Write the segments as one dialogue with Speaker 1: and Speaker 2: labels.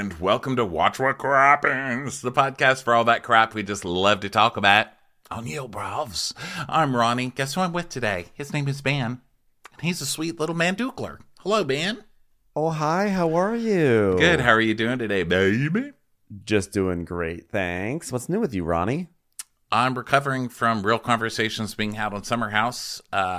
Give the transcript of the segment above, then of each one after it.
Speaker 1: and welcome to Watch What Crappens, the podcast for all that crap we just love to talk about on Yale Bravs. I'm Ronnie. Guess who I'm with today? His name is Ben, and he's a sweet little mandukler. Hello, Ben.
Speaker 2: Oh, hi. How are you?
Speaker 1: Good. How are you doing today, baby?
Speaker 2: Just doing great, thanks. What's new with you, Ronnie?
Speaker 1: I'm recovering from real conversations being had on Summer House.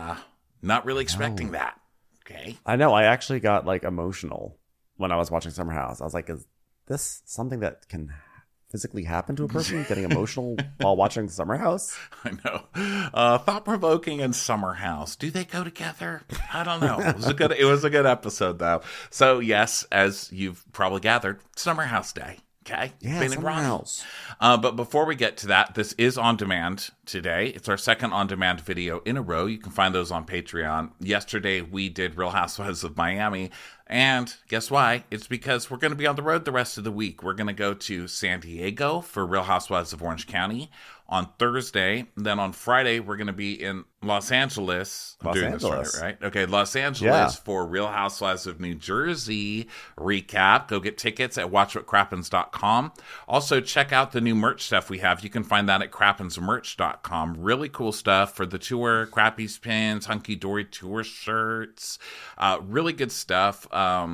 Speaker 1: Not really expecting that. Okay.
Speaker 2: I know. I actually got emotional when I was watching Summer House. I was like, is this something that can physically happen to a person getting emotional while watching Summer House?
Speaker 1: I know. Thought-provoking and Summer House. Do they go together? I don't know. It was a good episode, though. So, yes, as you've probably gathered, Summer House Day. Okay.
Speaker 2: Yeah, Summer House.
Speaker 1: But before we get to that, this is on demand today. It's our second on demand video in a row. You can find those on Patreon. Yesterday, we did Real Housewives of Miami. And guess why? It's because we're going to be on the road the rest of the week. We're going to go to San Diego for Real Housewives of Orange County on Thursday. Then on Friday, we're going to be in Los Angeles. This right? Okay, Los Angeles for Real Housewives of New Jersey recap. Go get tickets at watchwhatcrappens.com. Also, check out the new merch stuff we have. You can find that at crappensmerch.com. Really cool stuff for the tour, Crappies pins, Hunky Dory tour shirts. Really good stuff.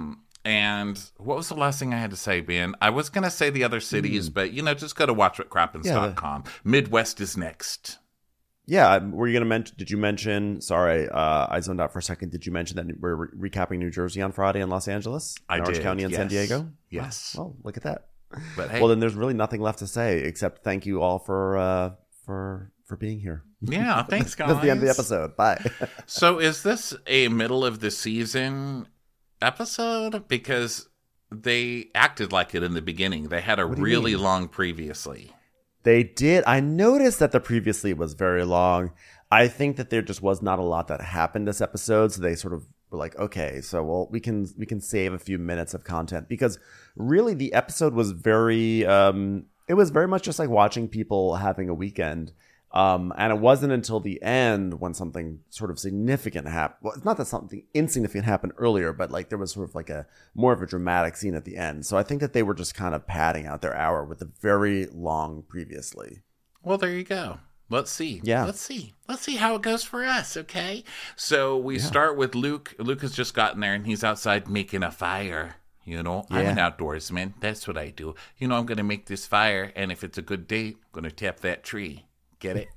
Speaker 1: And what was the last thing I had to say, Ben? I was going to say the other cities, but, just go to watchwhatcrappens.com. Midwest is next.
Speaker 2: Yeah. Were you going to mention, did you mention, sorry, I zoned out for a second. Did you mention that we're recapping New Jersey on Friday in Los Angeles? Orange County and San Diego?
Speaker 1: Yes.
Speaker 2: Well, look at that.
Speaker 1: But hey.
Speaker 2: Well, then there's really nothing left to say except thank you all for being here.
Speaker 1: Yeah. Thanks, guys.
Speaker 2: That's the end of the episode. Bye.
Speaker 1: So is this a middle of the season episode? Because they acted like it in the beginning. They had a really long previously.
Speaker 2: They did. I noticed that the previously was very long. I think that there just was not a lot that happened this episode, so they sort of were like, okay, so we can save a few minutes of content, because really the episode was very it was very much just like watching people having a weekend. And it wasn't until the end when something sort of significant happened. Well, it's not that something insignificant happened earlier, but there was sort of a more of a dramatic scene at the end. So I think that they were just kind of padding out their hour with a very long previously.
Speaker 1: Well, there you go. Let's see.
Speaker 2: Yeah.
Speaker 1: Let's see how it goes for us, okay? So we start with Luke. Luke has just gotten there, and he's outside making a fire. I'm an outdoorsman. That's what I do. I'm going to make this fire, and if it's a good date, I'm going to tap that tree. Get it?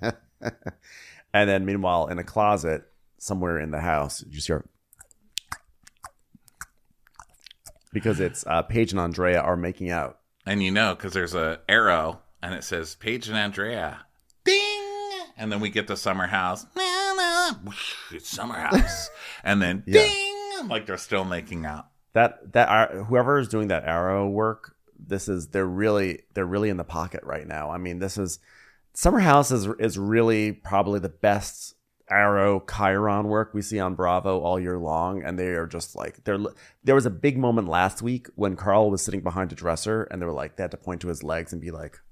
Speaker 2: And then meanwhile, in a closet somewhere in the house, you just hear, because it's Paige and Andrea are making out.
Speaker 1: And because there's a arrow and it says Paige and Andrea. Ding! And then we get to Summer House. It's Summer House. And then ding! Like they're still making out.
Speaker 2: Whoever is doing that arrow work, they're really in the pocket right now. I mean, Summer House is really probably the best arrow Chiron work we see on Bravo all year long, and they are just there was a big moment last week when Carl was sitting behind a dresser, and they had to point to his legs and be like,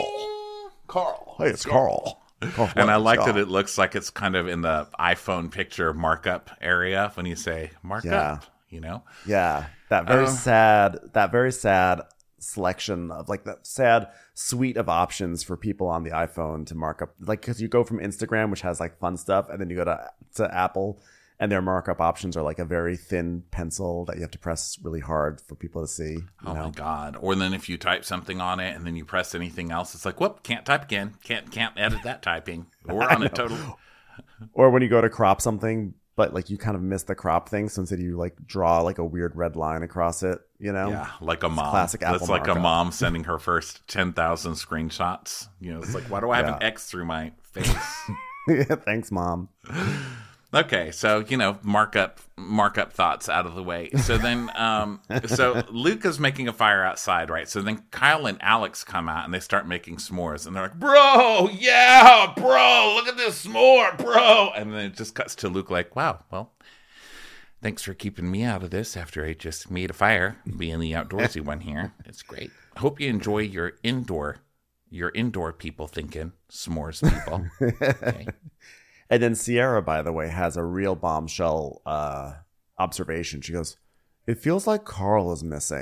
Speaker 2: Carl, hey, it's Carl.
Speaker 1: And I like that it looks like it's kind of in the iPhone picture markup area when you say markup,
Speaker 2: Yeah, that very sad selection of that sad suite of options for people on the iPhone to mark up, because you go from Instagram, which has fun stuff, and then you go to Apple, and their markup options are a very thin pencil that you have to press really hard for people to see.
Speaker 1: My God. Or then if you type something on it and then you press anything else, it's whoop, can't type again. Can't edit that typing. We're on a total.
Speaker 2: Or when you go to crop something, but you kind of miss the crop thing, so instead you draw a weird red line across it,
Speaker 1: Yeah, like a mom.
Speaker 2: Classic Apple.
Speaker 1: That's like a mom sending her first 10,000 screenshots. It's why do I have an X through my face?
Speaker 2: Yeah, thanks, Mom.
Speaker 1: Okay, so markup thoughts out of the way. So then, so Luke is making a fire outside, right? So then Kyle and Alex come out and they start making s'mores, and they're like, "Bro, yeah, bro, look at this s'more, bro!" And then it just cuts to Luke "Wow, well, thanks for keeping me out of this after I just made a fire, being the outdoorsy one here. It's great. I hope you enjoy your indoor people thinking s'mores people." Okay.
Speaker 2: And then Sierra, by the way, has a real bombshell observation. She goes, "It feels like Carl is missing."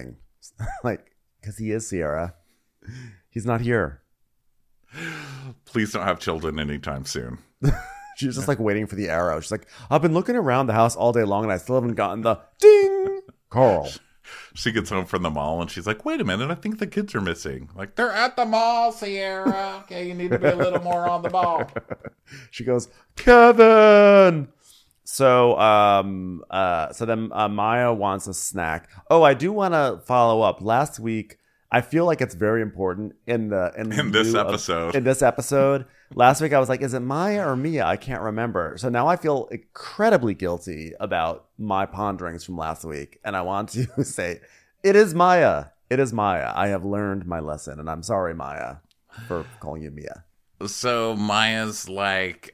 Speaker 2: Like, because he is Sierra. He's not here.
Speaker 1: Please don't have children anytime soon.
Speaker 2: She's just like waiting for the arrow. She's like, I've been looking around the house all day long and I still haven't gotten the ding. Carl.
Speaker 1: She gets home from the mall and she's like, wait a minute, I think the kids are missing. Like, they're at the mall, Sierra. Okay, you need to be a little more on the ball.
Speaker 2: She goes, Kevin. So then Maya wants a snack. Oh, I do want to follow up. Last week, I feel like it's very important in this episode. Last week I was like, is it Maya or Mia? I can't remember. So now I feel incredibly guilty about my ponderings from last week. And I want to say, it is Maya. It is Maya. I have learned my lesson. And I'm sorry, Maya, for calling you Mia.
Speaker 1: So Maya's like,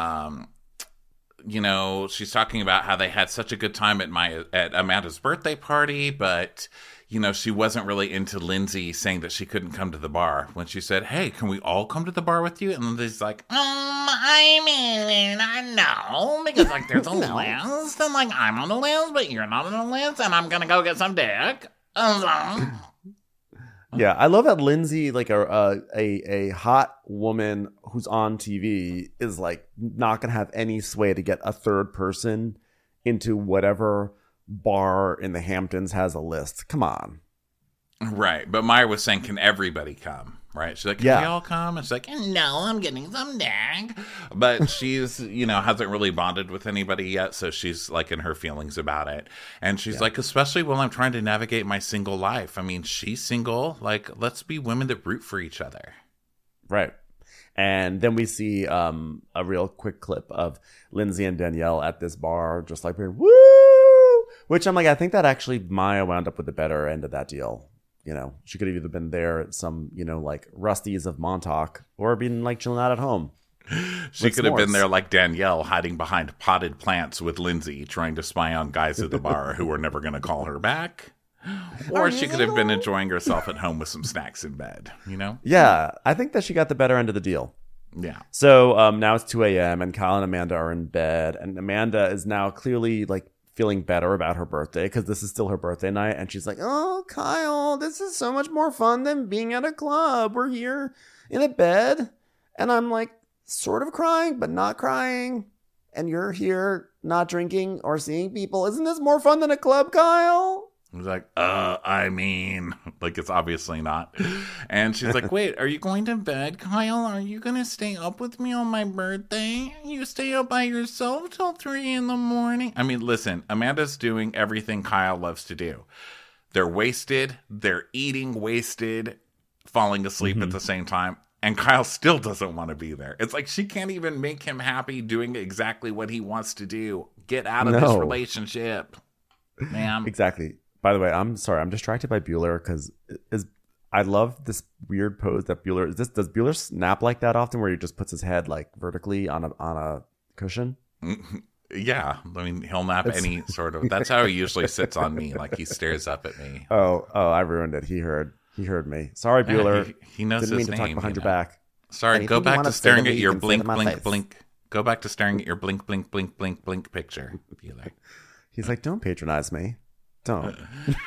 Speaker 1: she's talking about how they had such a good time at Amanda's birthday party, but she wasn't really into Lindsay saying that she couldn't come to the bar. When she said, hey, can we all come to the bar with you? And Lindsay's like, I mean, I know, because like there's a list, and like I'm on the list, but you're not on the list, and I'm gonna go get some dick.
Speaker 2: Yeah, I love that Lindsay, like a hot woman who's on TV, is like not gonna have any sway to get a third person into whatever bar in the Hamptons has a list. Come on.
Speaker 1: Right. But Maya was saying, can everybody come? Right. She's like, can we all come? And she's like, no, I'm getting some dick. But she's, hasn't really bonded with anybody yet. So she's like in her feelings about it. And she's like, especially while I'm trying to navigate my single life. I mean, she's single. Like, let's be women that root for each other.
Speaker 2: Right. And then we see a real quick clip of Lindsay and Danielle at this bar, just like, woo! Which I'm like, I think that actually Maya wound up with the better end of that deal. She could have either been there at some, like Rusty's of Montauk or been like chilling out at home.
Speaker 1: She could have been there like Danielle, hiding behind potted plants with Lindsay, trying to spy on guys at the bar who were never going to call her back. Or she could have been enjoying herself at home with some snacks in bed,
Speaker 2: Yeah, I think that she got the better end of the deal.
Speaker 1: Yeah.
Speaker 2: So now it's 2 a.m. and Kyle and Amanda are in bed. And Amanda is now clearly like feeling better about her birthday because this is still her birthday night. And she's like, oh, Kyle, this is so much more fun than being at a club. We're here in a bed. And I'm like sort of crying, but not crying. And you're here not drinking or seeing people. Isn't this more fun than a club, Kyle?
Speaker 1: He's like, I mean, like it's obviously not. And she's like, wait, are you going to bed, Kyle? Are you going to stay up with me on my birthday? You stay up by yourself till 3 a.m. I mean, listen, Amanda's doing everything Kyle loves to do. They're wasted. They're eating wasted, falling asleep at the same time. And Kyle still doesn't want to be there. It's like she can't even make him happy doing exactly what he wants to do. Get out of this relationship, ma'am.
Speaker 2: Exactly. By the way, I'm sorry. I'm distracted by Bueller because I love this weird pose that Bueller is. Does Bueller snap like that often, where he just puts his head like vertically on a cushion?
Speaker 1: Yeah, I mean he'll nap any sort of. That's how he usually sits on me, like he stares up at me.
Speaker 2: Oh, I ruined it. He heard me. Sorry, Bueller.
Speaker 1: He knows
Speaker 2: Didn't
Speaker 1: his
Speaker 2: mean to
Speaker 1: name.
Speaker 2: talk behind your back.
Speaker 1: Sorry, go back to staring at your blink, blink, blink. Go back to staring at your blink, blink, blink, blink, blink picture, Bueller.
Speaker 2: He's like, don't patronize me. Don't.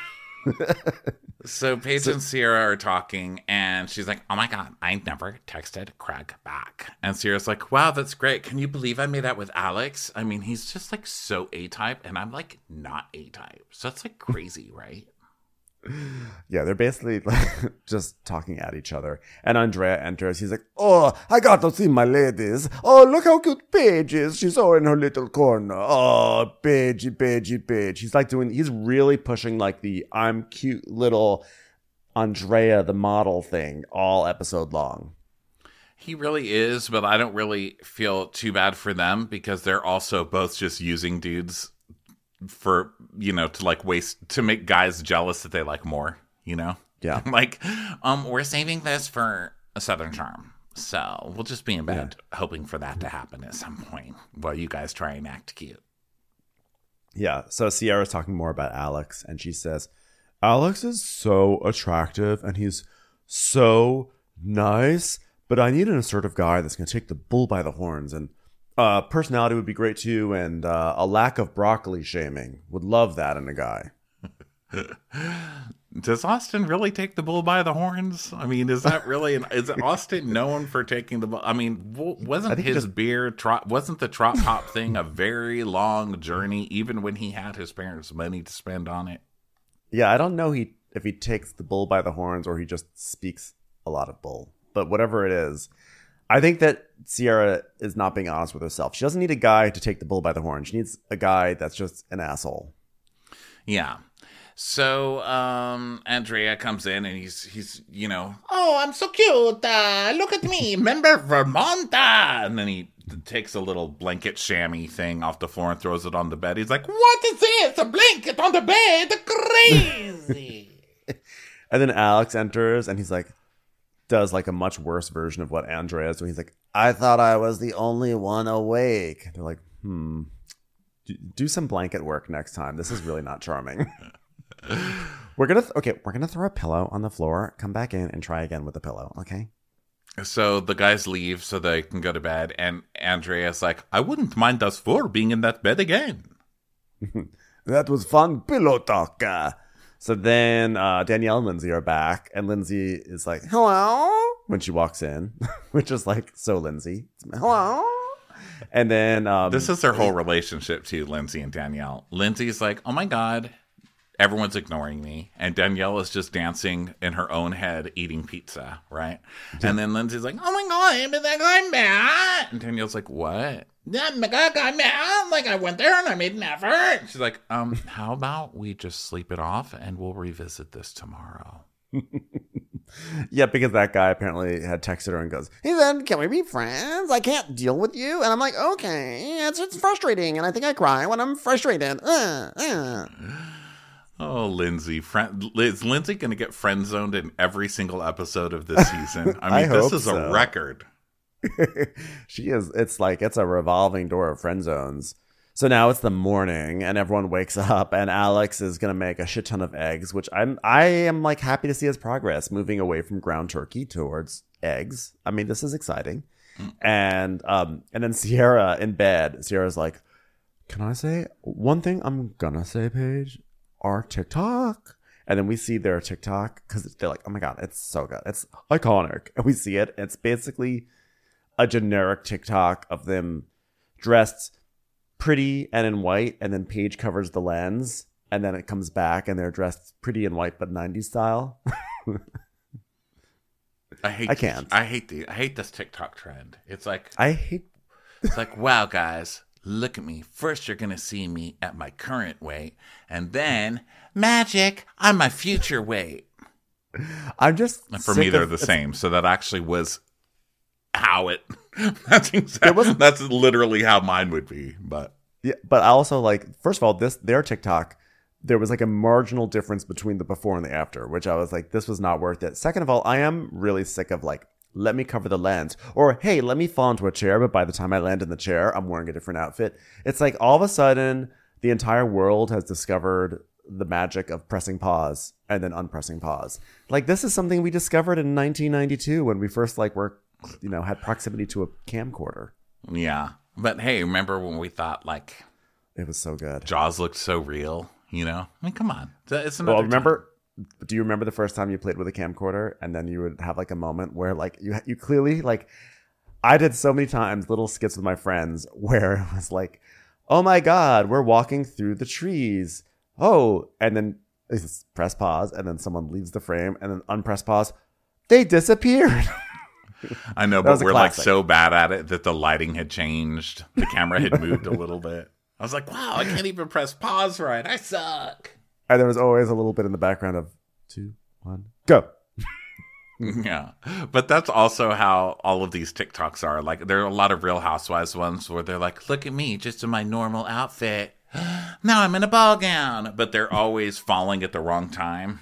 Speaker 1: So Paige and Sierra are talking, and she's like, oh my God, I never texted Craig back. And Sierra's like, wow, that's great. Can you believe I made out with Alex? I mean, he's just like so A-type, and I'm like not A-type. So that's like crazy, right?
Speaker 2: Yeah, they're basically like just talking at each other. And Andrea enters. He's like, oh, I got to see my ladies. Oh, look how cute Paige is. She's all in her little corner. Oh, Paige. He's really pushing like the I'm cute little Andrea the model thing all episode long.
Speaker 1: He really is, but I don't really feel too bad for them because they're also both just using dudes for, to like waste, to make guys jealous that they like more,
Speaker 2: Yeah.
Speaker 1: Like, we're saving this for a Southern Charm. So we'll just be in bed hoping for that to happen at some point while you guys try and act cute.
Speaker 2: Yeah. So Sierra's talking more about Alex, and she says, Alex is so attractive and he's so nice, but I need an assertive guy that's going to take the bull by the horns, and personality would be great too, and a lack of broccoli shaming. Would love that in a guy.
Speaker 1: Does Austin really take the bull by the horns? I mean, is that really? Is Austin known for taking the bull? I mean, wasn't his beer trot? Wasn't the trot pop thing a very long journey, even when he had his parents' money to spend on it?
Speaker 2: Yeah, I don't know if he takes the bull by the horns or he just speaks a lot of bull. But whatever it is, I think that Sierra is not being honest with herself. She doesn't need a guy to take the bull by the horns. She needs a guy that's just an asshole.
Speaker 1: Yeah. So Andrea comes in and he's oh, I'm so cute. Look at me. Remember Vermont? And then he takes a little blanket chamois thing off the floor and throws it on the bed. He's like, what is this? A blanket on the bed? Crazy.
Speaker 2: And then Alex enters and he's like, does like a much worse version of what Andrea is doing. He's like, I thought I was the only one awake. They're like, do some blanket work next time. This is really not charming. We're gonna throw a pillow on the floor, come back in and try again with the pillow, okay?
Speaker 1: So the guys leave so they can go to bed, and Andrea's like, I wouldn't mind us four being in that bed again.
Speaker 2: That was fun pillow talk. So then Danielle and Lindsay are back, and Lindsay is like, hello, when she walks in, which is like so Lindsay. Hello. And then
Speaker 1: this is their whole relationship too, Lindsay and Danielle. Lindsay's like, oh my God, everyone's ignoring me. And Danielle is just dancing in her own head, eating pizza, right? And then Lindsay's like, oh my God, I'm mad. And Danielle's like, what? I'm mad. Like, I went there and I made an effort. She's like, how about we just sleep it off and we'll revisit this tomorrow?
Speaker 2: Yeah, because that guy apparently had texted her and goes, hey then, can we be friends? I can't deal with you. And I'm like, okay, it's frustrating. And I think I cry when I'm frustrated.
Speaker 1: Oh, Lindsay. Is Lindsay going to get friend zoned in every single episode of this season? I mean, this is a record.
Speaker 2: She is. It's like it's a revolving door of friend zones. So now it's the morning and everyone wakes up and Alex is going to make a shit ton of eggs, which I am like happy to see his progress moving away from ground turkey towards eggs. I mean, this is exciting. And then Sierra in bed, Sierra's like, can I say one thing I'm going to say, Paige? Our TikTok. And then we see their TikTok because they're like, oh my God, it's so good. It's iconic. And we see it. It's basically a generic TikTok of them dressed pretty and in white, and then Paige covers the lens, and then it comes back and they're dressed pretty in white but 90s style.
Speaker 1: I hate this TikTok trend. It's like wow, guys, look at me. First you're gonna see me at my current weight, and then magic, I'm my future weight.
Speaker 2: I'm just
Speaker 1: for me they're the same. So that actually was how it that's literally how mine would be. But
Speaker 2: yeah, but I also like, first of all, their TikTok, there was like a marginal difference between the before and the after, which I was like, this was not worth it. Second of all, I am really sick of like, let me cover the lens, or hey, let me fall into a chair, but by the time I land in the chair, I'm wearing a different outfit. It's like all of a sudden the entire world has discovered the magic of pressing pause and then unpressing pause. Like, this is something we discovered in 1992 when we first like had proximity to a camcorder.
Speaker 1: Yeah. But hey, remember when we thought like
Speaker 2: it was so good? Jaws
Speaker 1: looked so real, I mean, come on. It's
Speaker 2: another do you remember the first time you played with a camcorder and then you would have like a moment where like you clearly, like, I did so many times little skits with my friends where it was like, oh my God, we're walking through the trees. Oh, and then press pause and then someone leaves the frame and then unpress pause. They disappeared.
Speaker 1: I know, but we're like so bad at it that the lighting had changed. The camera had moved a little bit. I was like, wow, I can't even press pause right. I suck.
Speaker 2: And there was always a little bit in the background of 2, 1, go.
Speaker 1: Yeah. But that's also how all of these TikToks are. Like, there are a lot of Real Housewives ones where they're like, look at me, just in my normal outfit. Now I'm in a ball gown. But they're always falling at the wrong time.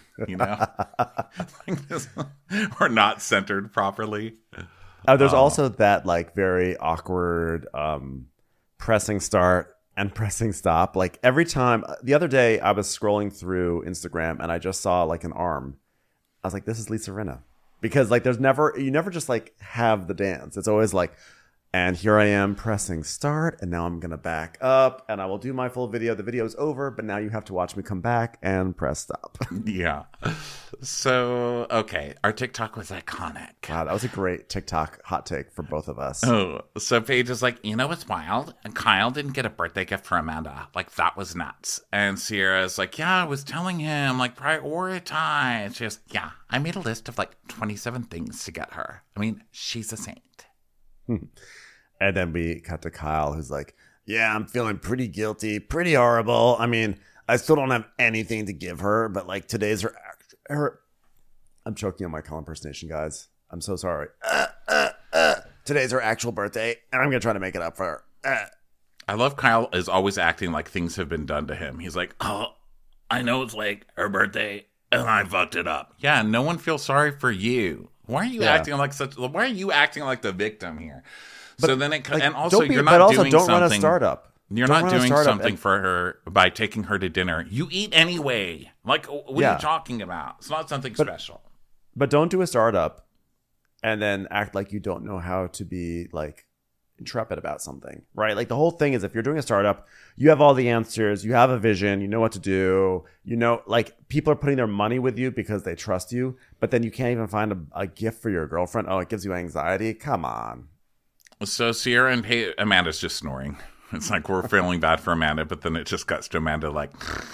Speaker 1: Or not centered properly.
Speaker 2: There's also that like very awkward pressing start and pressing stop. Like every time, the other day I was scrolling through Instagram and I just saw like an arm. I was like, this is Lisa Rinna. Because like you never just like have the dance. It's always like And here I am pressing start, and now I'm going to back up, and I will do my full video. The video is over, but now you have to watch me come back and press stop.
Speaker 1: Yeah. So, okay, our TikTok was iconic.
Speaker 2: Wow, that was a great TikTok hot take for both of us.
Speaker 1: Oh, so Paige is like, you know what's wild? And Kyle didn't get a birthday gift for Amanda. Like, that was nuts. And Sierra's like, yeah, I was telling him, like, prioritize. She goes, yeah, I made a list of like 27 things to get her. I mean, she's a saint.
Speaker 2: And then we cut to Kyle, who's like, yeah, I'm feeling pretty guilty, pretty horrible. I mean, I still don't have anything to give her, but like today's her I'm choking on my Kyle impersonation, guys. I'm so sorry. Today's her actual birthday, and I'm going to try to make it up for her.
Speaker 1: I love Kyle is always acting like things have been done to him. He's like, oh, I know it's like her birthday, and I fucked it up. Yeah, no one feels sorry for you. Why are you acting like why are you acting like the victim here? So then it, like, and also you're not doing
Speaker 2: don't
Speaker 1: something.
Speaker 2: Run a startup.
Speaker 1: You're not doing something for her by taking her to dinner. You eat anyway. Like, what are you talking about? It's not something special.
Speaker 2: But don't do a startup and then act like you don't know how to be like intrepid about something, right? Like the whole thing is if you're doing a startup, you have all the answers, you have a vision, you know what to do, you know, like people are putting their money with you because they trust you, but then you can't even find a gift for your girlfriend. Oh, it gives you anxiety. Come on.
Speaker 1: So Sierra and Amanda's just snoring. It's like we're feeling bad for Amanda, but then it just cuts to Amanda like...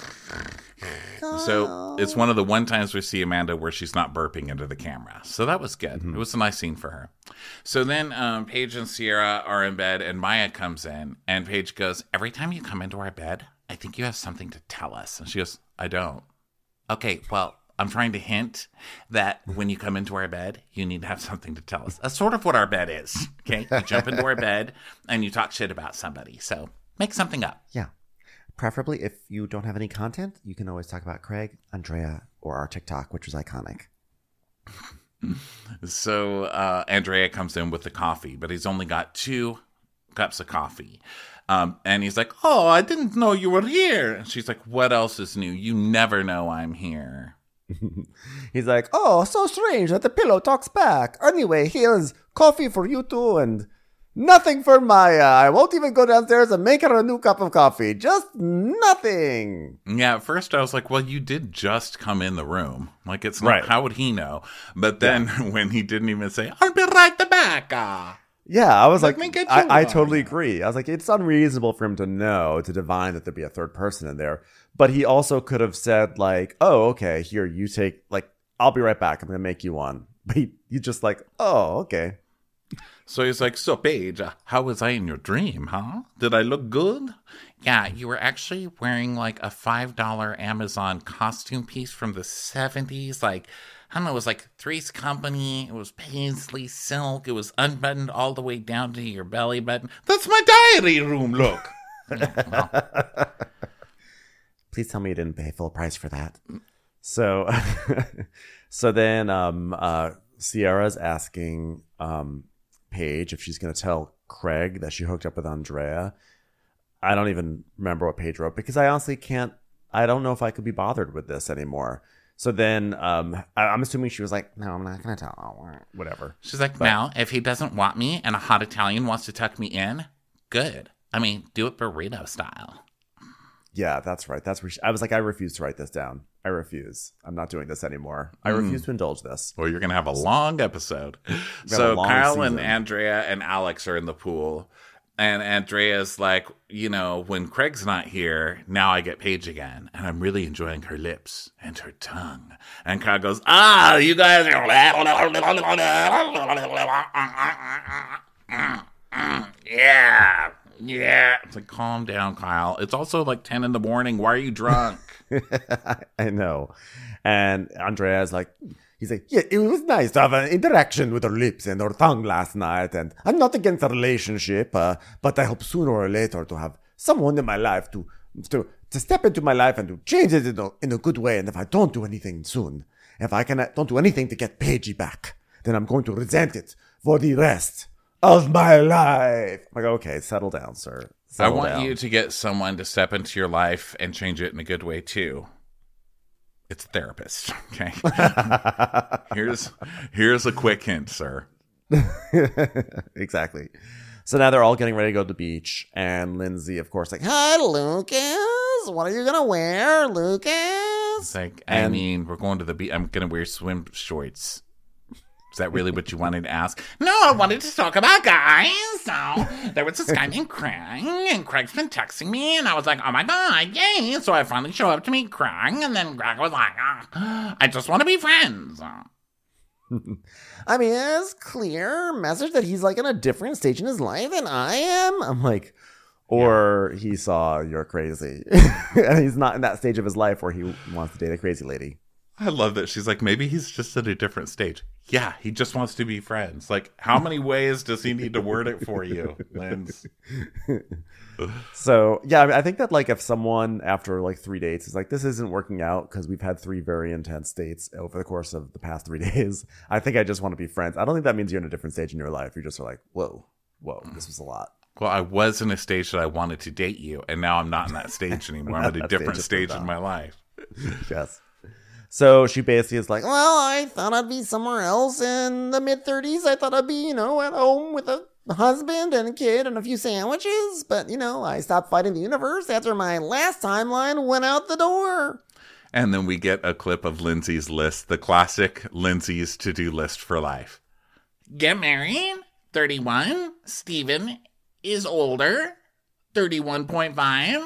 Speaker 1: So it's one of the one times we see Amanda where she's not burping into the camera. So that was good. Mm-hmm. It was a nice scene for her. So then Paige and Sierra are in bed and Maya comes in and Paige goes, every time you come into our bed, I think you have something to tell us. And she goes, I don't. Okay, well, I'm trying to hint that when you come into our bed, you need to have something to tell us. That's sort of what our bed is. Okay, you jump into our bed and you talk shit about somebody. So make something up.
Speaker 2: Yeah. Preferably, if you don't have any content, you can always talk about Craig, Andrea, or our TikTok, which was iconic.
Speaker 1: So Andrea comes in with the coffee, but he's only got 2 cups of coffee. And he's like, oh, I didn't know you were here. And she's like, what else is new? You never know I'm here.
Speaker 2: He's like, oh, so strange that the pillow talks back. Anyway, here's coffee for you two and... nothing for Maya. I won't even go downstairs and make her a new cup of coffee. Just nothing.
Speaker 1: Yeah, at first I was like, well, you did just come in the room. Like, it's not, right. How would he know? But then when he didn't even say, I'll be right back.
Speaker 2: Yeah, I was like I totally agree. I was like, it's unreasonable for him to know, to divine that there'd be a third person in there. But he also could have said like, oh, okay, here, you take, like, I'll be right back. I'm going to make you one. But you just like, oh, okay.
Speaker 1: So he's like, so Paige, how was I in your dream, huh? Did I look good? Yeah, you were actually wearing like a $5 Amazon costume piece from the 70s. Like, I don't know, it was like Three's Company. It was paisley silk. It was unbuttoned all the way down to your belly button. That's my diary room, look. Yeah, well.
Speaker 2: Please tell me you didn't pay full price for that. So, so then Sierra's asking... Paige if she's going to tell Craig that she hooked up with Andrea. I don't even remember what Paige wrote because I honestly I don't know if I could be bothered with this anymore. So then I'm assuming she was like, no, I'm not going to tell. Whatever.
Speaker 1: She's like, no, if he doesn't want me and a hot Italian wants to tuck me in, good. I mean, do it burrito style.
Speaker 2: Yeah, that's right. That's where I was like, I refuse to write this down. I refuse. I'm not doing this anymore. I refuse to indulge this.
Speaker 1: Well, you're going to have a long episode. So Kyle and Andrea and Alex are in the pool. And Andrea's like, you know, when Craig's not here, now I get Paige again. And I'm really enjoying her lips and her tongue. And Kyle goes, you guys are... Yeah. Yeah. It's like, calm down, Kyle. It's also like 10 in the morning. Why are you drunk?
Speaker 2: I know. And Andrea's like, he's like, yeah, it was nice to have an interaction with her lips and her tongue last night. And I'm not against a relationship, but I hope sooner or later to have someone in my life to step into my life and to change it in a good way. And if I don't do anything soon, if I don't do anything to get Paige back, then I'm going to resent it for the rest of my life. I'm like, okay, settle down, sir.
Speaker 1: I want you to get someone to step into your life and change it in a good way too. It's a therapist, okay? Here's a quick hint, sir.
Speaker 2: Exactly. So now they're all getting ready to go to the beach. And Lindsay, of course, like, hi, Lucas. What are you going to wear, Lucas?
Speaker 1: It's like, I mean, we're going to the beach. I'm going to wear swim shorts. Is that really what you wanted to ask? No, I wanted to talk about guys. So there was this guy named Craig, and Craig's been texting me, and I was like, oh my God, yay. So I finally show up to meet Craig, and then Craig was like, I just want to be friends.
Speaker 2: I mean, it's clear message that he's like in a different stage in his life than I am. I'm like, or he saw you're crazy. And he's not in that stage of his life where he wants to date a crazy lady.
Speaker 1: I love that. She's like, maybe he's just at a different stage. Yeah, he just wants to be friends. Like, how many ways does he need to word it for you, Linz?
Speaker 2: So, yeah, I mean, I think that, like, if someone after, like, 3 dates is like, this isn't working out because we've had 3 very intense dates over the course of the past 3 days, I think I just want to be friends. I don't think that means you're in a different stage in your life. You're just like, whoa, this was a lot.
Speaker 1: Well, I was in a stage that I wanted to date you, and now I'm not in that stage anymore. I'm at a different stage in my life.
Speaker 2: Yes. So she basically is like, well, I thought I'd be somewhere else in the mid-30s. I thought I'd be, at home with a husband and a kid and a few sandwiches. But, I stopped fighting the universe after my last timeline went out the door.
Speaker 1: And then we get a clip of Lindsay's list, the classic Lindsay's to-do list for life. Get married, 31. Steven is older, 31.5.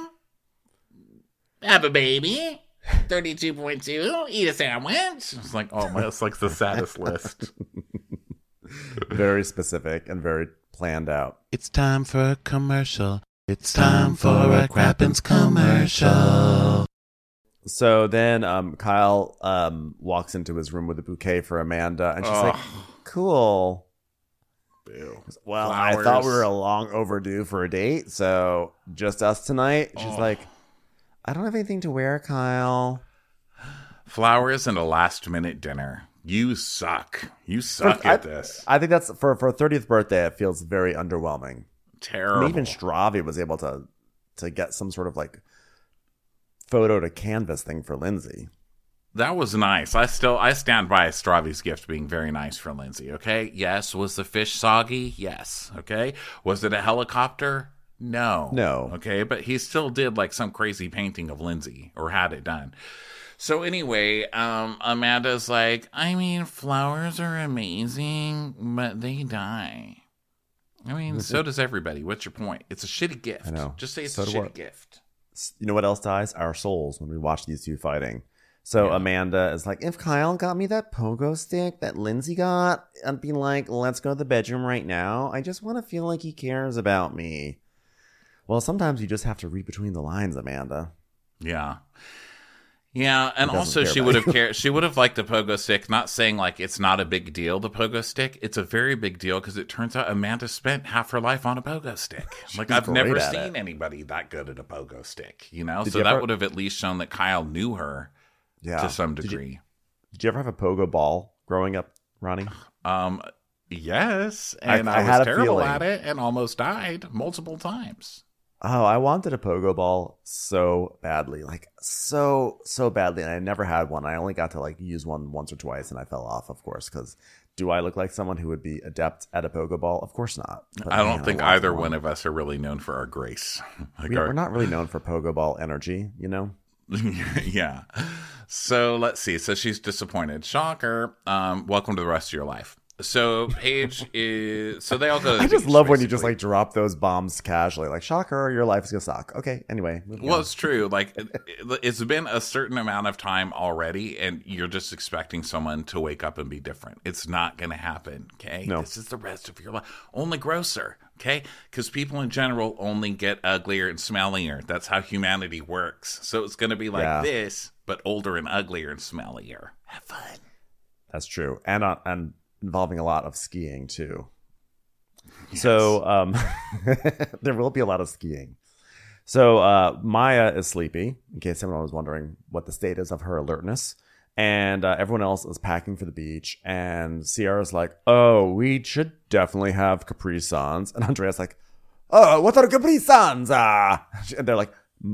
Speaker 1: Have a baby. 32.2, eat a sandwich. It's like, oh my, it's like the saddest list.
Speaker 2: Very specific and very planned out.
Speaker 1: It's time for a commercial. It's time for a Crappens commercial.
Speaker 2: So then Kyle walks into his room with a bouquet for Amanda, and she's like, cool.
Speaker 1: Ew.
Speaker 2: Well,
Speaker 1: Flowers.
Speaker 2: I thought we were long overdue for a date, so just us tonight. She's like, I don't have anything to wear, Kyle.
Speaker 1: Flowers and a last-minute dinner. You suck. You suck at this.
Speaker 2: I think that's, for a 30th birthday, it feels very underwhelming.
Speaker 1: Terrible.
Speaker 2: I mean, even Stravi was able to get some sort of, like, photo to canvas thing for Lindsay.
Speaker 1: That was nice. I stand by Stravi's gift being very nice for Lindsay, okay? Yes. Was the fish soggy? Yes. Okay. Was it a helicopter? No. Okay, but he still did like some crazy painting of Lindsay, or had it done. So anyway, Amanda's like, I mean, flowers are amazing, but they die. I mean, so does everybody. What's your point? It's a shitty gift.
Speaker 2: I know.
Speaker 1: Just say it's
Speaker 2: So
Speaker 1: a
Speaker 2: do
Speaker 1: shitty
Speaker 2: I.
Speaker 1: gift.
Speaker 2: You know what else dies? Our souls when we watch these two fighting. So Amanda is like, if Kyle got me that pogo stick that Lindsay got, I'd be like, let's go to the bedroom right now. I just want to feel like he cares about me. Well, sometimes you just have to read between the lines, Amanda.
Speaker 1: Yeah. Yeah, and also she would have cared. She would have liked the pogo stick. Not saying like it's not a big deal, the pogo stick. It's a very big deal because it turns out Amanda spent half her life on a pogo stick. Like I've never seen anybody that good at a pogo stick. So that would have at least shown that Kyle knew her to some degree.
Speaker 2: Did you ever have a pogo ball growing up, Ronnie?
Speaker 1: Yes, and I was terrible at it and almost died multiple times.
Speaker 2: Oh, I wanted a pogo ball so badly, like so badly, and I never had one. I only got to like use one once or twice, and I fell off, of course, because do I look like someone who would be adept at a pogo ball? Of course not. But,
Speaker 1: I don't think either one of us are really known for our grace.
Speaker 2: We're not really known for pogo ball energy,
Speaker 1: Yeah. So let's see. So she's disappointed. Shocker. Welcome to the rest of your life. So Paige is. So they all go to the
Speaker 2: I just
Speaker 1: beach,
Speaker 2: love
Speaker 1: basically.
Speaker 2: when you just like drop those bombs casually, like shocker, your life is gonna suck. Okay, anyway.
Speaker 1: Well, it's true. Like it's been a certain amount of time already, and you're just expecting someone to wake up and be different. It's not gonna happen. Okay,
Speaker 2: no.
Speaker 1: This is the rest of your life. Only grosser. Okay, because people in general only get uglier and smellier. That's how humanity works. So it's gonna be like this, but older and uglier and smellier. Have fun.
Speaker 2: That's true, and involving a lot of skiing too. Yes. So there will be a lot of skiing. So Maya is sleepy, in case anyone was wondering what the state is of her alertness. And everyone else is packing for the beach. And Sierra's like, oh, we should definitely have Capri Suns. And Andrea's like, oh, what are Capri Suns? And they're like,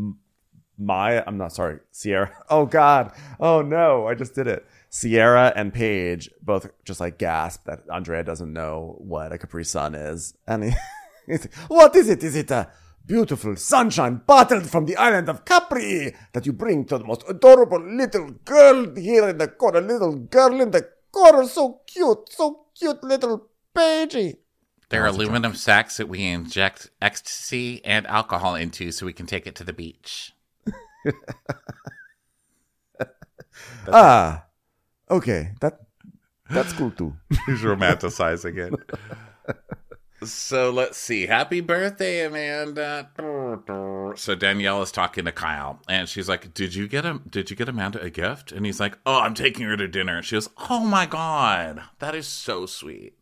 Speaker 2: Maya, I'm not sorry, Sierra. Oh, God. Oh, no, I just did it. Sierra and Paige both just like gasp that Andrea doesn't know what a Capri Sun is. And What is it? Is it a beautiful sunshine bottled from the island of Capri that you bring to the most adorable little girl here in the corner? Little girl in the corner, so cute little Paigey.
Speaker 1: They're aluminum sacks that we inject ecstasy and alcohol into so we can take it to the beach.
Speaker 2: Okay, that's cool too.
Speaker 1: He's romanticizing it. So let's see. Happy birthday, Amanda. So Danielle is talking to Kyle, and she's like, "Did you get Amanda a gift?" And he's like, "Oh, I'm taking her to dinner." And she goes, "Oh my god, that is so sweet."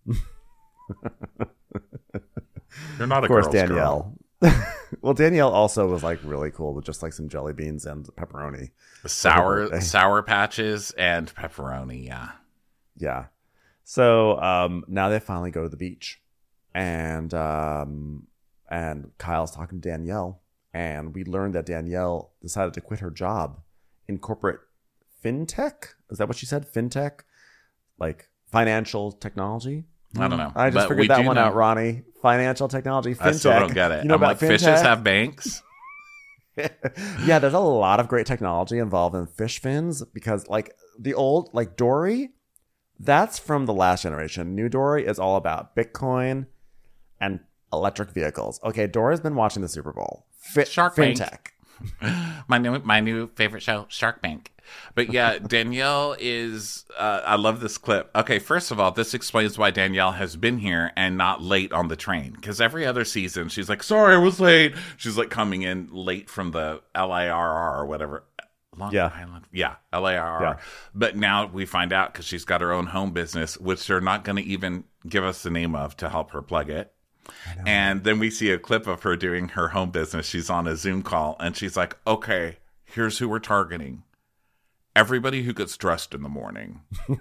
Speaker 1: You're not a girl's
Speaker 2: Danielle. Well, Danielle also was like really cool with just like some jelly beans and pepperoni,
Speaker 1: sour patches and pepperoni.
Speaker 2: Yeah. So now they finally go to the beach, and Kyle's talking to Danielle, and we learned that Danielle decided to quit her job in corporate fintech. Is that what she said? Fintech, like financial technology.
Speaker 1: I don't know.
Speaker 2: I just figured that one out, Ronnie. Financial technology, fintech.
Speaker 1: I still don't get it.
Speaker 2: You know about
Speaker 1: like, fishes have banks?
Speaker 2: Yeah, there's a lot of great technology involved in fish fins because, like, the old, like, Dory, that's from the last generation. New Dory is all about Bitcoin and electric vehicles. Okay, Dory's been watching the Super Bowl.
Speaker 1: Shark Bank.
Speaker 2: Fintech.
Speaker 1: My new favorite show, Shark Bank. But yeah, Danielle is, I love this clip. Okay, first of all, this explains why Danielle has been here and not late on the train. Because every other season, she's like, sorry, I was late. She's like coming in late from the LIRR or whatever. Long Island. Yeah, LIRR. Yeah. But now we find out because she's got her own home business, which they're not going to even give us the name of to help her plug it. And then we see a clip of her doing her home business. She's on a Zoom call and she's like, okay, here's who we're targeting. Everybody who gets dressed in the morning.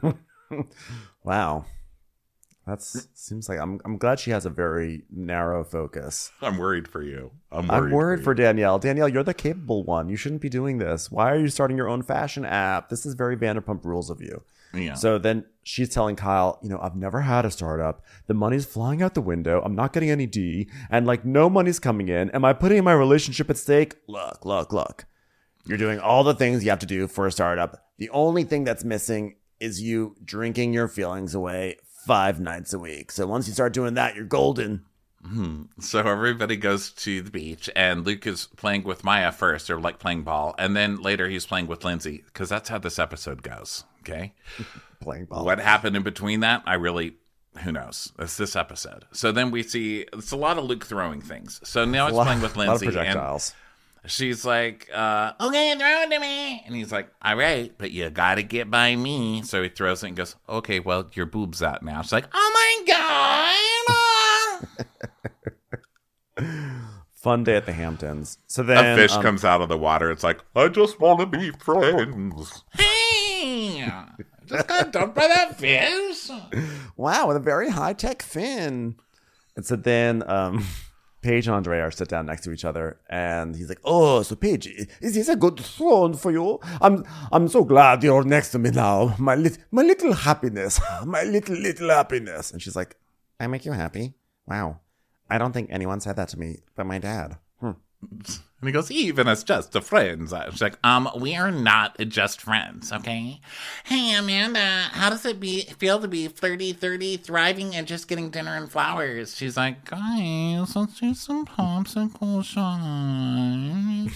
Speaker 2: Wow. Seems like I'm glad she has a very narrow focus.
Speaker 1: I'm worried for you.
Speaker 2: I'm worried for Danielle. Danielle, you're the capable one. You shouldn't be doing this. Why are you starting your own fashion app? This is very Vanderpump Rules of you.
Speaker 1: Yeah.
Speaker 2: So then she's telling Kyle, I've never had a startup. The money's flying out the window. I'm not getting any D. And like no money's coming in. Am I putting my relationship at stake? Look. You're doing all the things you have to do for a startup. The only thing that's missing is you drinking your feelings away 5 nights a week. So once you start doing that, you're golden.
Speaker 1: So everybody goes to the beach, and Luke is playing with Maya first, or like playing ball, and then later he's playing with Lindsay, because that's how this episode goes. Okay,
Speaker 2: playing ball.
Speaker 1: What happened in between that? Who knows? It's this episode. So then we see it's a lot of Luke throwing things. So now he's playing with Lindsay,
Speaker 2: a lot of projectiles.
Speaker 1: And she's like, okay, throw it to me. And he's like, all right, but you got to get by me. So he throws it and goes, okay, well, your boob's out now. She's like, oh my God.
Speaker 2: Fun day at the Hamptons. So then
Speaker 1: a fish comes out of the water. It's like, I just want to be friends. Hey, I just got dumped by that fish.
Speaker 2: Wow, with a very high-tech fin. And so then Paige and Andrea sit down next to each other, and he's like, "Oh, so Paige, is this a good throne for you? I'm so glad you're next to me now, my little happiness, my little happiness." And she's like, "I make you happy? Wow, I don't think anyone said that to me but my dad."
Speaker 1: And he goes, even as just friends. She's like, we are not just friends, okay? Hey, Amanda, how does it feel to be flirty, 30, thriving, and just getting dinner and flowers? She's like, guys, let's do some popsicle shots.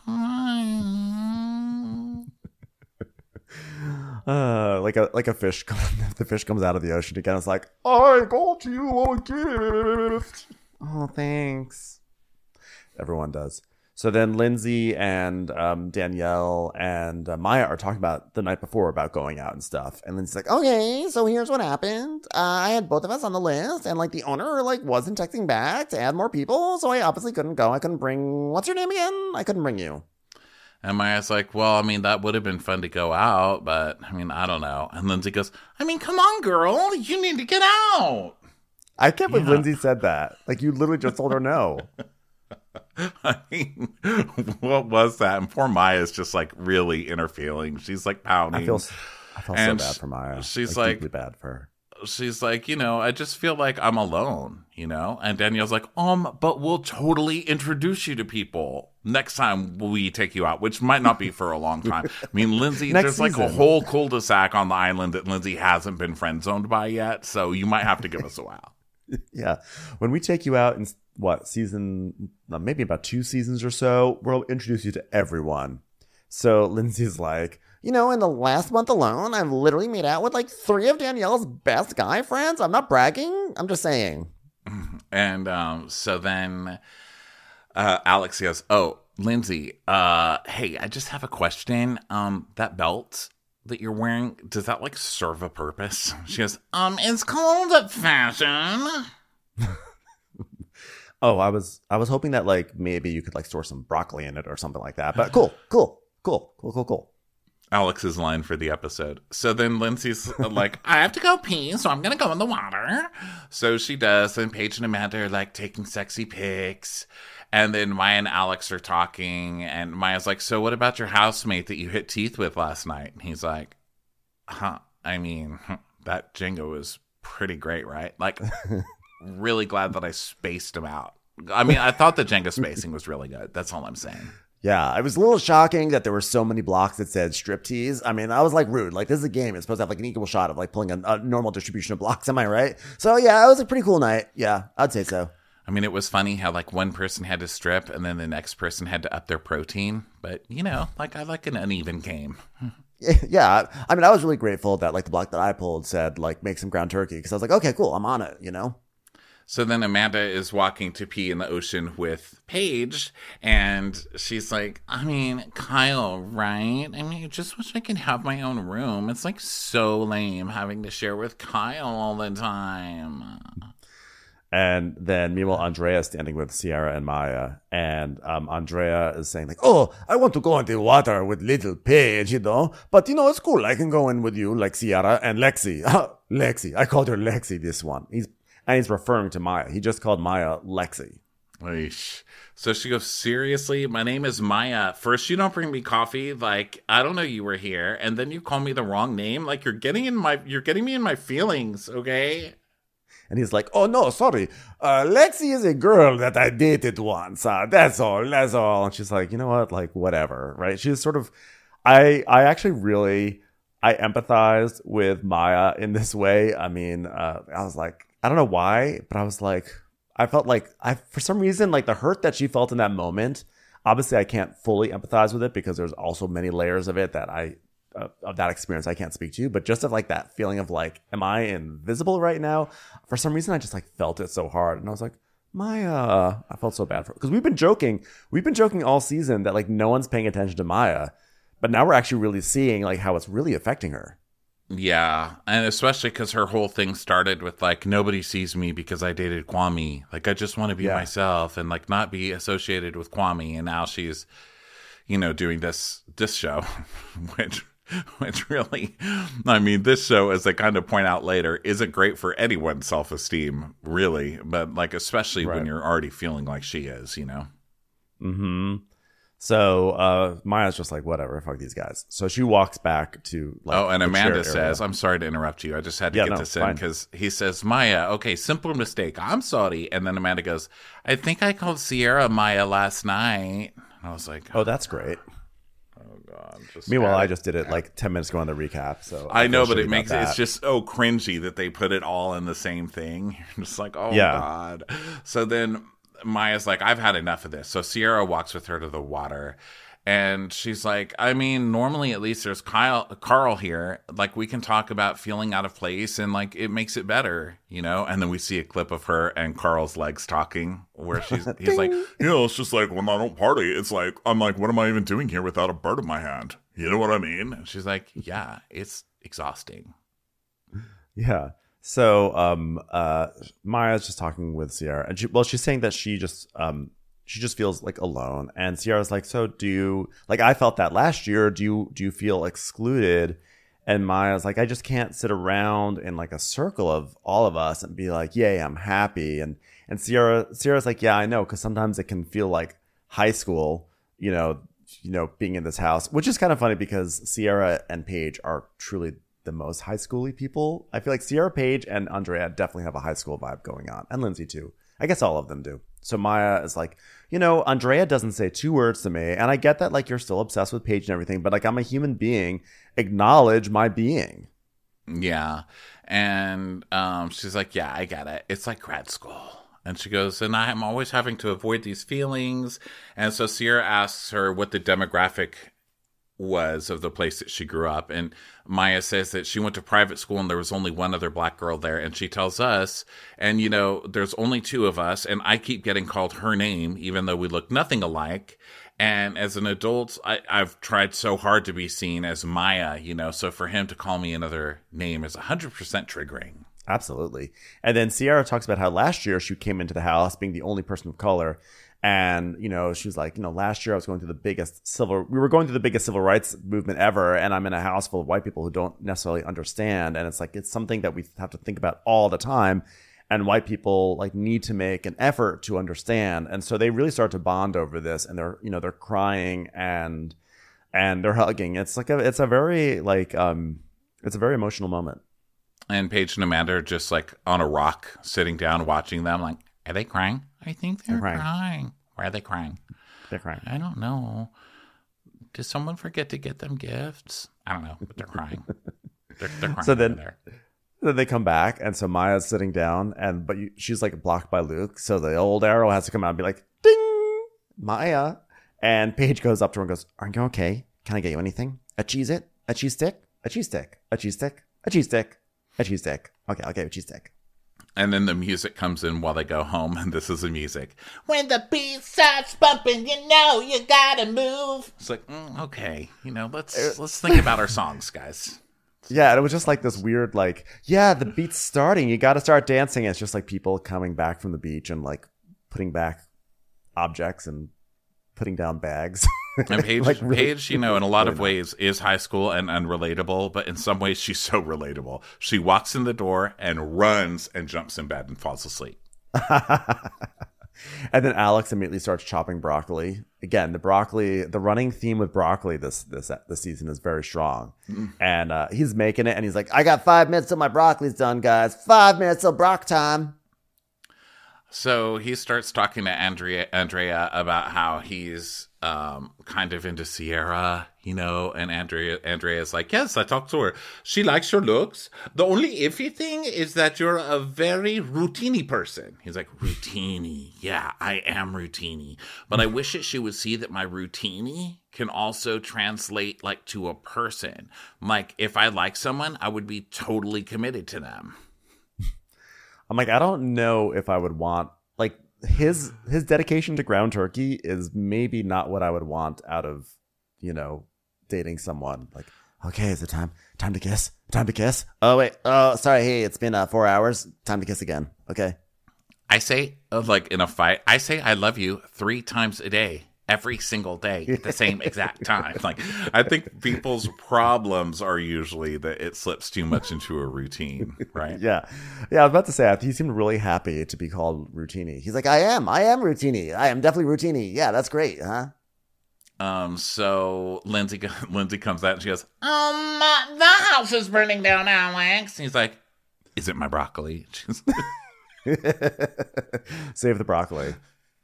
Speaker 2: Like a fish. The fish comes out of the ocean again. It's like, I got you a gift. Oh, thanks. Everyone does. So then Lindsay and Danielle and Maya are talking about the night before about going out and stuff. And Lindsay's like, okay, so here's what happened. I had both of us on the list, and like the owner wasn't texting back to add more people, so I obviously couldn't go. I couldn't bring, what's your name again? I couldn't bring you.
Speaker 1: And Maya's like, well, that would have been fun to go out, but I don't know. And Lindsay goes, come on, girl, you need to get out.
Speaker 2: I can't believe Lindsay said that. Like, you literally just told her no.
Speaker 1: What was that? And poor Maya's just like really inner feeling. She's like pouting.
Speaker 2: I feel so bad for Maya.
Speaker 1: She's like
Speaker 2: deeply bad for her.
Speaker 1: she's like, I just feel like I'm alone, And Danielle's like, but we'll totally introduce you to people next time we take you out, which might not be for a long time. I mean, Lindsay, there's like a whole cul-de-sac on the island that Lindsay hasn't been friend-zoned by yet, so you might have to give us a while.
Speaker 2: Yeah. When we take you out in season, maybe about 2 seasons or so, we'll introduce you to everyone. So Lindsay's like, in the last month alone, I've literally made out with like 3 of Danielle's best guy friends. I'm not bragging. I'm just saying.
Speaker 1: And so then Alex goes, oh, Lindsay, hey, I just have a question. That belt that you're wearing, does that like serve a purpose? She goes, it's called fashion.
Speaker 2: Oh, I was hoping that like maybe you could like store some broccoli in it or something like that. But cool.
Speaker 1: Alex's line for the episode. So then Lindsay's like, I have to go pee, so I'm going to go in the water. So she does. And Paige and Amanda are like taking sexy pics. And then Maya and Alex are talking. And Maya's like, so what about your housemate that you hit teeth with last night? And he's like, I mean, that Jenga was pretty great, right? Like, really glad that I spaced him out. I mean, I thought the Jenga spacing was really good. That's all I'm saying.
Speaker 2: Yeah, it was a little shocking that there were so many blocks that said striptease. I mean, I was like rude. Like, this is a game. It's supposed to have like an equal shot of like pulling a normal distribution of blocks. Am I right? So yeah, it was a pretty cool night. Yeah, I'd say so.
Speaker 1: I mean, it was funny how like one person had to strip and then the next person had to up their protein. But, like I like an uneven game.
Speaker 2: Yeah, I mean, I was really grateful that like the block that I pulled said like make some ground turkey because I was like, okay, cool, I'm on it,
Speaker 1: So then Amanda is walking to pee in the ocean with Paige, and she's like, I mean, Kyle, right? I mean, I just wish I could have my own room. It's like so lame having to share with Kyle all the time.
Speaker 2: And then meanwhile, Andrea is standing with Sierra and Maya, and Andrea is saying like, oh, I want to go into the water with little Paige, but it's cool. I can go in with you like Sierra and Lexi. Lexi. I called her Lexi this one. And he's referring to Maya. He just called Maya Lexi.
Speaker 1: Eesh. So she goes, seriously? My name is Maya. First, you don't bring me coffee. Like, I don't know you were here. And then you call me the wrong name. Like, you're getting me in my feelings, okay?
Speaker 2: And he's like, oh, no, sorry. Lexi is a girl that I dated once. That's all. And she's like, you know what? Like, whatever, right? She's sort of, I actually really, I empathized with Maya in this way. I mean, I was like, I don't know why, but I was like, I felt like for some reason, like the hurt that she felt in that moment, obviously I can't fully empathize with it because there's also many layers of it that of that experience I can't speak to, but just of like that feeling of like, am I invisible right now? For some reason, I just like felt it so hard. And I was like, Maya, I felt so bad for her. Because we've been joking all season that like no one's paying attention to Maya, but now we're actually really seeing like how it's really affecting her.
Speaker 1: Yeah, and especially because her whole thing started with, like, nobody sees me because I dated Kwame. Like, I just want to be myself and, like, not be associated with Kwame. And now she's, doing this show, which really, I mean, this show, as they kind of point out later, isn't great for anyone's self-esteem, really. But, like, especially when you're already feeling like she is,
Speaker 2: Mm-hmm. So Maya's just like, whatever, fuck these guys. So she walks back to like,
Speaker 1: and Amanda says, I'm sorry to interrupt you. I just had to get this in because he says, Maya, okay, simple mistake. I'm sorry. And then Amanda goes, I think I called Sierra Maya last night. And I was like,
Speaker 2: oh, that's great.
Speaker 1: Oh, God.
Speaker 2: Meanwhile, I just did it like 10 minutes ago on the recap. So
Speaker 1: I know, but it's just so cringy that they put it all in the same thing. You're just like, oh, God. So then Maya's like, I've had enough of this. So Sierra walks with her to the water. And she's like, I mean, normally at least there's Carl here. Like, we can talk about feeling out of place and, like, it makes it better, And then we see a clip of her and Carl's legs talking where he's like, it's just like when I don't party, it's like, I'm like, what am I even doing here without a bird in my hand? You know what I mean? And she's like, yeah, it's exhausting.
Speaker 2: Yeah. So Maya's just talking with Sierra, and she's saying that she just feels like alone. And Sierra's like, so do you, like, I felt that last year. Do you feel excluded? And Maya's like, I just can't sit around in like a circle of all of us and be like, yay, I'm happy. And Sierra's like, yeah, I know, because sometimes it can feel like high school, being in this house, which is kind of funny because Sierra and Paige are truly the most high schooly people. I feel like Sierra Page and Andrea definitely have a high school vibe going on, and Lindsay too. I guess all of them do. So Maya is like, Andrea doesn't say 2 words to me, and I get that like you're still obsessed with Paige and everything, but like I'm a human being. Acknowledge my being.
Speaker 1: Yeah. And she's like, yeah, I get it. It's like grad school. And she goes, and I'm always having to avoid these feelings. And so Sierra asks her what the demographic was of the place that she grew up. And Maya says that she went to private school and there was only one other black girl there. And she tells us, and there's only 2 of us. And I keep getting called her name, even though we look nothing alike. And as an adult, I've tried so hard to be seen as Maya, so for him to call me another name is 100% triggering.
Speaker 2: Absolutely. And then Sierra talks about how last year she came into the house being the only person of color. And, she was like, last year I was going through the biggest civil rights movement ever. And I'm in a house full of white people who don't necessarily understand. And it's like, it's something that we have to think about all the time. And white people like need to make an effort to understand. And so they really start to bond over this, and they're crying and they're hugging. It's a very emotional moment.
Speaker 1: And Paige and Amanda are just like on a rock, sitting down, watching them. Like, are they crying? I think they're crying. Why are they crying?
Speaker 2: They're crying.
Speaker 1: I don't know. Did someone forget to get them gifts? I don't know, but they're crying. They're crying.
Speaker 2: So then they come back, and so Maya's sitting down, but she's like blocked by Luke. So the old Arrow has to come out and be like, "Ding, Maya!" And Paige goes up to her and goes, "Are you okay? Can I get you anything? A Cheez-It? A cheese stick? A cheese stick? A cheese stick? A cheese stick? A cheese stick? Okay, I'll get you a cheese stick."
Speaker 1: And then the music comes in while they go home, and this is the music. When the beat starts bumping, you gotta move. It's like, okay, let's think about our songs, guys.
Speaker 2: Yeah, and it was just like this weird, like, the beat's starting. You got to start dancing. And it's just like people coming back from the beach and like putting back objects and putting down bags.
Speaker 1: And Paige,
Speaker 2: like, really,
Speaker 1: Paige, in a lot of ways is high school and unrelatable, but in some ways she's so relatable. She walks in the door and runs and jumps in bed and falls asleep.
Speaker 2: And then Alex immediately starts chopping broccoli. Again, the running theme with broccoli this season is very strong. And he's making it, and he's like, "I got 5 minutes till my broccoli's done, guys. 5 minutes till brock time."
Speaker 1: So he starts talking to Andrea about how he's kind of into Sierra, and Andrea's like, "Yes, I talked to her. She likes your looks. The only iffy thing is that you're a very routine-y person." He's like, "Routine-y? Yeah, I am routine-y. But I wish that she would see that my routine-y can also translate like to a person. Like if I like someone, I would be totally committed to them."
Speaker 2: I'm like, I don't know if I would want, like, his dedication to ground turkey is maybe not what I would want out of, dating someone. Like, okay, is it time to kiss? Time to kiss? Oh, wait. Oh, sorry. Hey, it's been 4 hours. Time to kiss again. Okay.
Speaker 1: I say, like in a fight, I say I love you 3 times a day. Every single day at the same exact time. Like, I think people's problems are usually that it slips too much into a routine, right?
Speaker 2: Yeah. I was about to say, he seemed really happy to be called routine-y. He's like, I am routine-y. I am definitely routine-y. Yeah, that's great, huh?
Speaker 1: So Lindsay comes out and she goes, the house is burning down, Alex. And he's like, "Is it my broccoli?"
Speaker 2: Save the broccoli.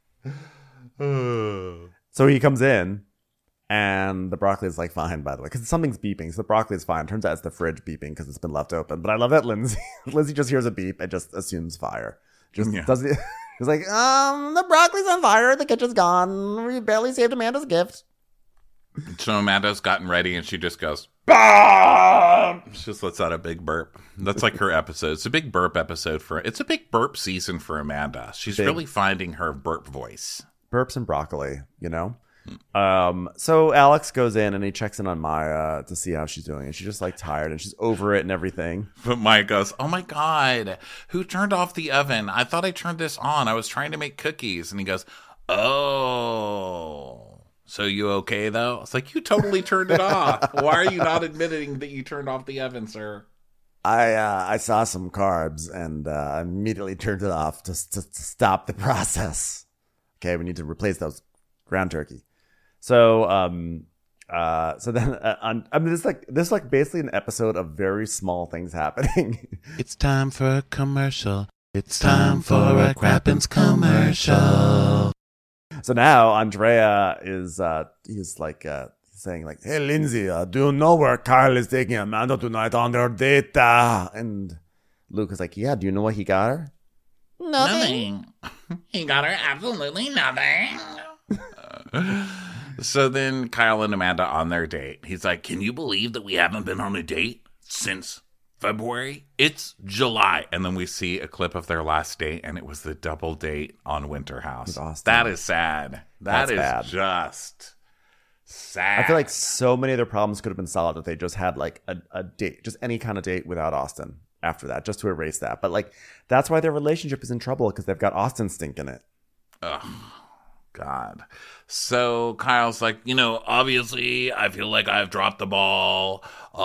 Speaker 2: So he comes in, and the broccoli is like fine, by the way, because something's beeping. So the broccoli is fine. Turns out it's the fridge beeping because it's been left open. But I love that Lindsay just hears a beep and just assumes fire. Does it. He's like, the broccoli's on fire. The kitchen's gone. We barely saved Amanda's gift.
Speaker 1: So Amanda's gotten ready, and she just goes, "Bah!" She just lets out a big burp. That's like her episode. It's a big burp episode it's a big burp season for Amanda. She's really finding her burp voice.
Speaker 2: Burps and broccoli, So Alex goes in and he checks in on Maya to see how she's doing, and she's just like tired and she's over it and everything.
Speaker 1: But Maya goes, "Oh my God, who turned off the oven? I thought I turned this on. I was trying to make cookies." And he goes, "Oh, so you okay though?" It's like, you totally turned it off. Why are you not admitting that you turned off the oven, sir?
Speaker 2: I saw some carbs and I immediately turned it off to stop the process. Okay, we need to replace those ground turkey. So So then, I mean, this is like basically an episode of very small things happening.
Speaker 1: It's time for a commercial. It's time for a Crappens commercial.
Speaker 2: So now Andrea is he's like saying like, "Hey Lindsay, do you know where Kyle is taking Amanda tonight on their date?" And Luke is like, "Yeah, do you know what he got her?"
Speaker 1: Nothing. He got her absolutely nothing. So then Kyle and Amanda on their date. He's like, "Can you believe that we haven't been on a date since February? It's July." And then we see a clip of their last date, and it was the double date on Winter House. That is sad. That's bad. Just sad.
Speaker 2: I feel like so many of their problems could have been solved if they just had like a date, just any kind of date without Austin after that, just to erase that. But like, that's why their relationship is in trouble, because they've got Austin stink in it.
Speaker 1: Ugh. God. So Kyle's like, obviously I feel like I've dropped the ball,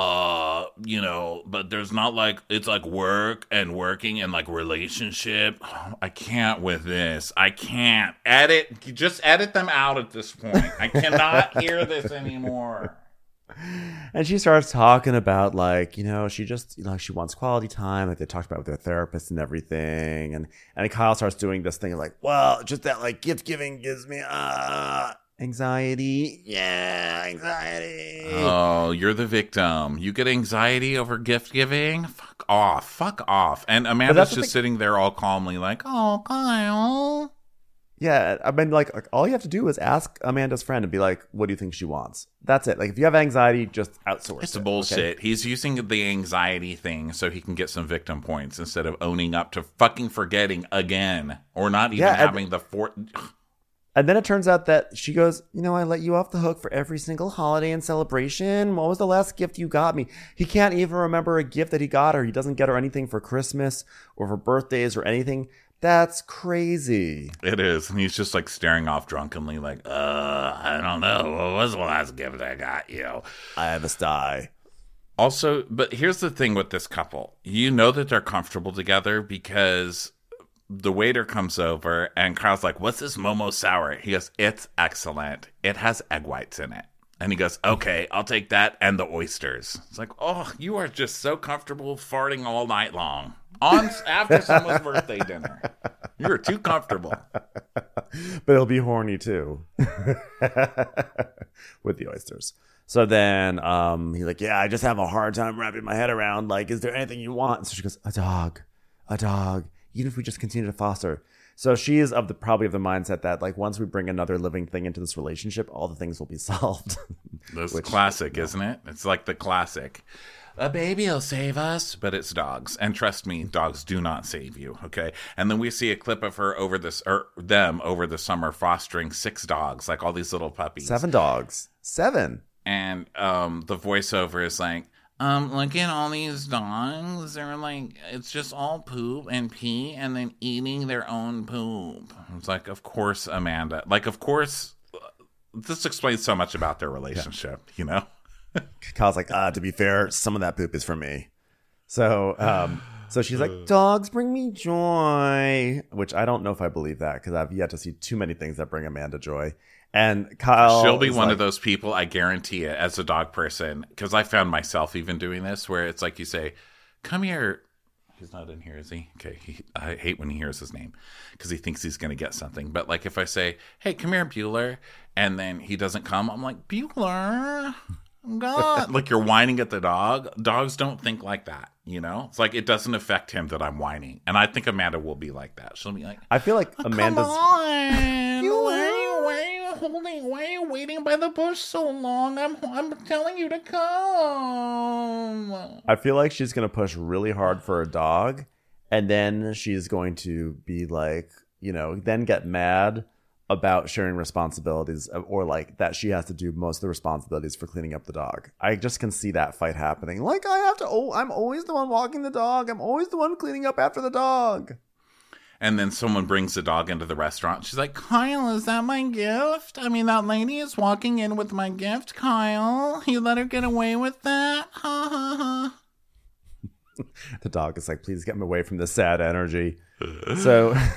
Speaker 1: but there's not like, it's like work and working and like relationship. I can't with this. I can't. Just edit them out at this point. I cannot hear this anymore.
Speaker 2: And she starts talking about like, she just, she wants quality time. Like they talked about with their therapist and everything. And Kyle starts doing this thing like, well, just that like gift giving gives me anxiety. Yeah, anxiety.
Speaker 1: Oh, you're the victim. You get anxiety over gift giving? Fuck off. And Amanda's just sitting there all calmly like, oh, Kyle.
Speaker 2: Yeah, I mean, like all you have to do is ask Amanda's friend and be like, what do you think she wants? That's it. Like, if you have anxiety, just outsource it.
Speaker 1: It's bullshit. Okay? He's using the anxiety thing so he can get some victim points instead of owning up to fucking forgetting again or not even having the fort.
Speaker 2: And then it turns out that she goes, I let you off the hook for every single holiday and celebration. What was the last gift you got me? He can't even remember a gift that he got her. He doesn't get her anything for Christmas or for birthdays or anything. That's crazy.
Speaker 1: It is. And he's just like staring off drunkenly like, I don't know. What was the last gift I got you?
Speaker 2: I have a sty.
Speaker 1: Also, but here's the thing with this couple. You know that they're comfortable together because the waiter comes over and Kyle's like, what's this Momo sour? He goes, it's excellent. It has egg whites in it. And he goes, okay, I'll take that and the oysters. It's like, oh, you are just so comfortable farting all night long. After someone's birthday dinner. You're too comfortable.
Speaker 2: But he'll be horny too. With the oysters. So then he's like, yeah, I just have a hard time wrapping my head around, like, is there anything you want? So she goes, a dog. Even if we just continue to foster. So she is probably of the mindset that like once we bring another living thing into this relationship, all the things will be solved.
Speaker 1: That's classic, isn't it? It's like the classic. A baby will save us, but it's dogs. And trust me, dogs do not save you, okay? And then we see a clip of her them over the summer fostering 6 dogs, like all these little puppies.
Speaker 2: 7 dogs. 7.
Speaker 1: And the voiceover is like, look at all these dogs. They're like, it's just all poop and pee and then eating their own poop. It's like, of course, Amanda. Like, of course, this explains so much about their relationship,
Speaker 2: Kyle's like, to be fair, some of that poop is for me. So she's like, dogs bring me joy, which I don't know if I believe that because I've yet to see too many things that bring Amanda joy. And Kyle,
Speaker 1: she'll be one of those people, I guarantee it, as a dog person, because I found myself even doing this, where it's like you say, come here. He's not in here, is he? Okay. I hate when he hears his name because he thinks he's going to get something. But like if I say, hey, come here, Bueller, and then he doesn't come, I'm like, Bueller. God. Like you're whining at the dog. Dogs don't think like that, It's like it doesn't affect him that I'm whining. And I think Amanda will be like that. She'll be like,
Speaker 2: I feel like Amanda's.
Speaker 1: Come on. Why are you waiting by the bush so long? I'm telling you to come.
Speaker 2: I feel like she's going to push really hard for a dog. And then she's going to be like, then get mad about sharing responsibilities or like that she has to do most of the responsibilities for cleaning up the dog. I just can see that fight happening. Like I'm always the one walking the dog. I'm always the one cleaning up after the dog.
Speaker 1: And then someone brings the dog into the restaurant. She's like, Kyle, is that my gift? I mean, that lady is walking in with my gift, Kyle. You let her get away with that? Ha ha ha.
Speaker 2: The dog is like, please get me away from this sad energy. So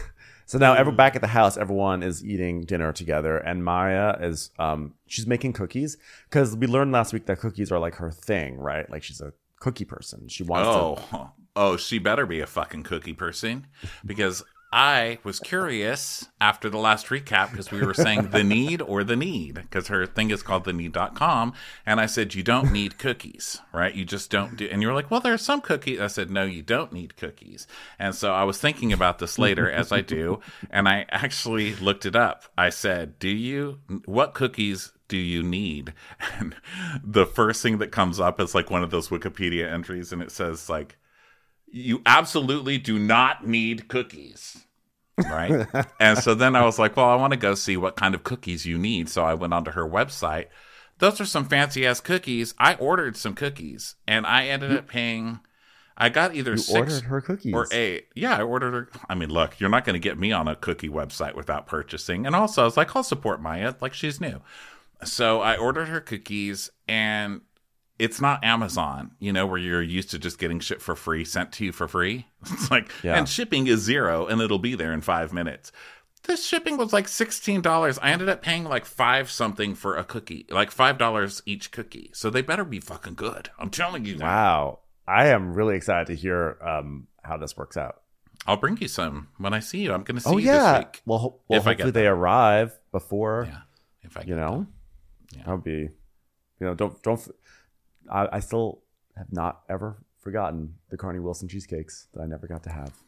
Speaker 2: So now back at the house, everyone is eating dinner together, and Maya is she's making cookies because we learned last week that cookies are like her thing, right? Like she's a cookie person. She wants to.
Speaker 1: Oh, she better be a fucking cookie person because I was curious after the last recap because we were saying the need or the need because her thing is called theneed.com. And I said, you don't need cookies, right? You just don't do. And you were like, well, there are some cookies. I said, no, you don't need cookies. And so I was thinking about this later as I do. And I actually looked it up. I said, what cookies do you need? And the first thing that comes up is like one of those Wikipedia entries. And it says like, you absolutely do not need cookies, right? And so then I was like, well, I want to go see what kind of cookies you need. So I went onto her website. Those are some fancy-ass cookies. I ordered some cookies, and I ended up paying... I got either 6
Speaker 2: ordered her cookies.
Speaker 1: Or 8. Yeah, I ordered her... I mean, look, you're not going to get me on a cookie website without purchasing. And also, I was like, I'll support Maya. Like, she's new. So I ordered her cookies, and... It's not Amazon, where you're used to just getting shit for free, sent to you for free. It's like, and shipping is $0 and it'll be there in 5 minutes. This shipping was like $16. I ended up paying like $5 something for a cookie, like $5 each cookie. So they better be fucking good. I'm telling you that.
Speaker 2: Wow. I am really excited to hear how this works out.
Speaker 1: I'll bring you some when I see you. I'm going to see you this week.
Speaker 2: Well, hopefully they arrive before,
Speaker 1: if I
Speaker 2: get them. That would be, don't. I still have not ever forgotten the Carney Wilson cheesecakes that I never got to have.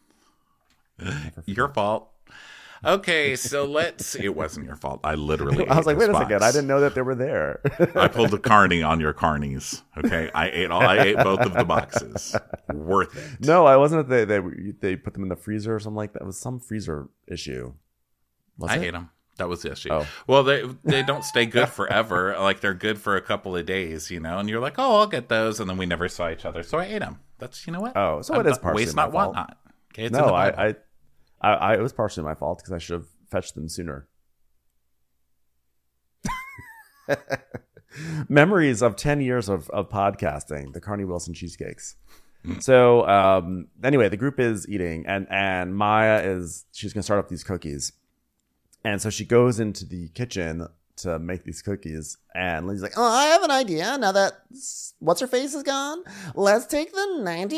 Speaker 1: Your fault. Okay, so it wasn't your fault. I literally
Speaker 2: I was like, wait a second. I didn't know that they were there.
Speaker 1: I pulled a carny on your carnies. Okay, I ate both of the boxes. Worth it.
Speaker 2: No, I wasn't. They put them in the freezer or something like that. It was some freezer issue.
Speaker 1: I ate them. That was the issue. Oh. Well, they don't stay good forever. Like they're good for a couple of days, And you're like, oh, I'll get those, and then we never saw each other, so I ate them. That's what.
Speaker 2: Oh, so it is partially
Speaker 1: waste
Speaker 2: my
Speaker 1: not,
Speaker 2: fault.
Speaker 1: Want not. Okay, it's
Speaker 2: no, I it was partially my fault because I should have fetched them sooner. Memories of 10 years of podcasting, the Carney Wilson cheesecakes. So anyway, the group is eating, and Maya she's gonna start up these cookies. And so she goes into the kitchen to make these cookies. And Lindsay's like, oh, I have an idea. Now that what's-her-face is gone, let's take the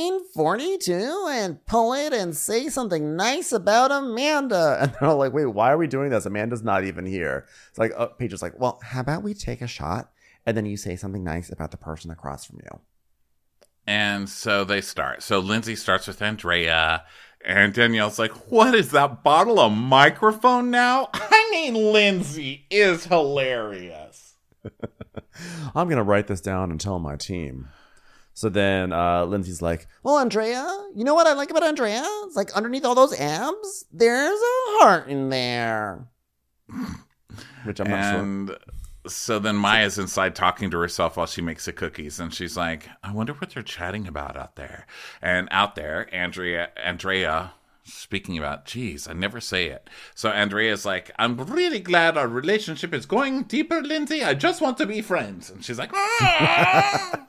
Speaker 2: 1942 and pull it and say something nice about Amanda. And they're all like, wait, why are we doing this? Amanda's not even here. It's like, Paige is like, well, how about we take a shot and then you say something nice about the person across from you?
Speaker 1: And so they start. So Lindsay starts with Andrea. And Danielle's like, what is that bottle, a microphone now? I mean, Lindsay is hilarious.
Speaker 2: I'm going to write this down and tell my team. So then Lindsay's like, well, Andrea, you know what I like about Andrea? It's like underneath all those abs, there's a heart in there. Which I'm not sure.
Speaker 1: So then Maya's inside talking to herself while she makes the cookies. And she's like, I wonder what they're chatting about out there. And out there, Andrea, speaking about, geez, I never say it. So Andrea's like, I'm really glad our relationship is going deeper, Lindsay. I just want to be friends. And she's like, ah!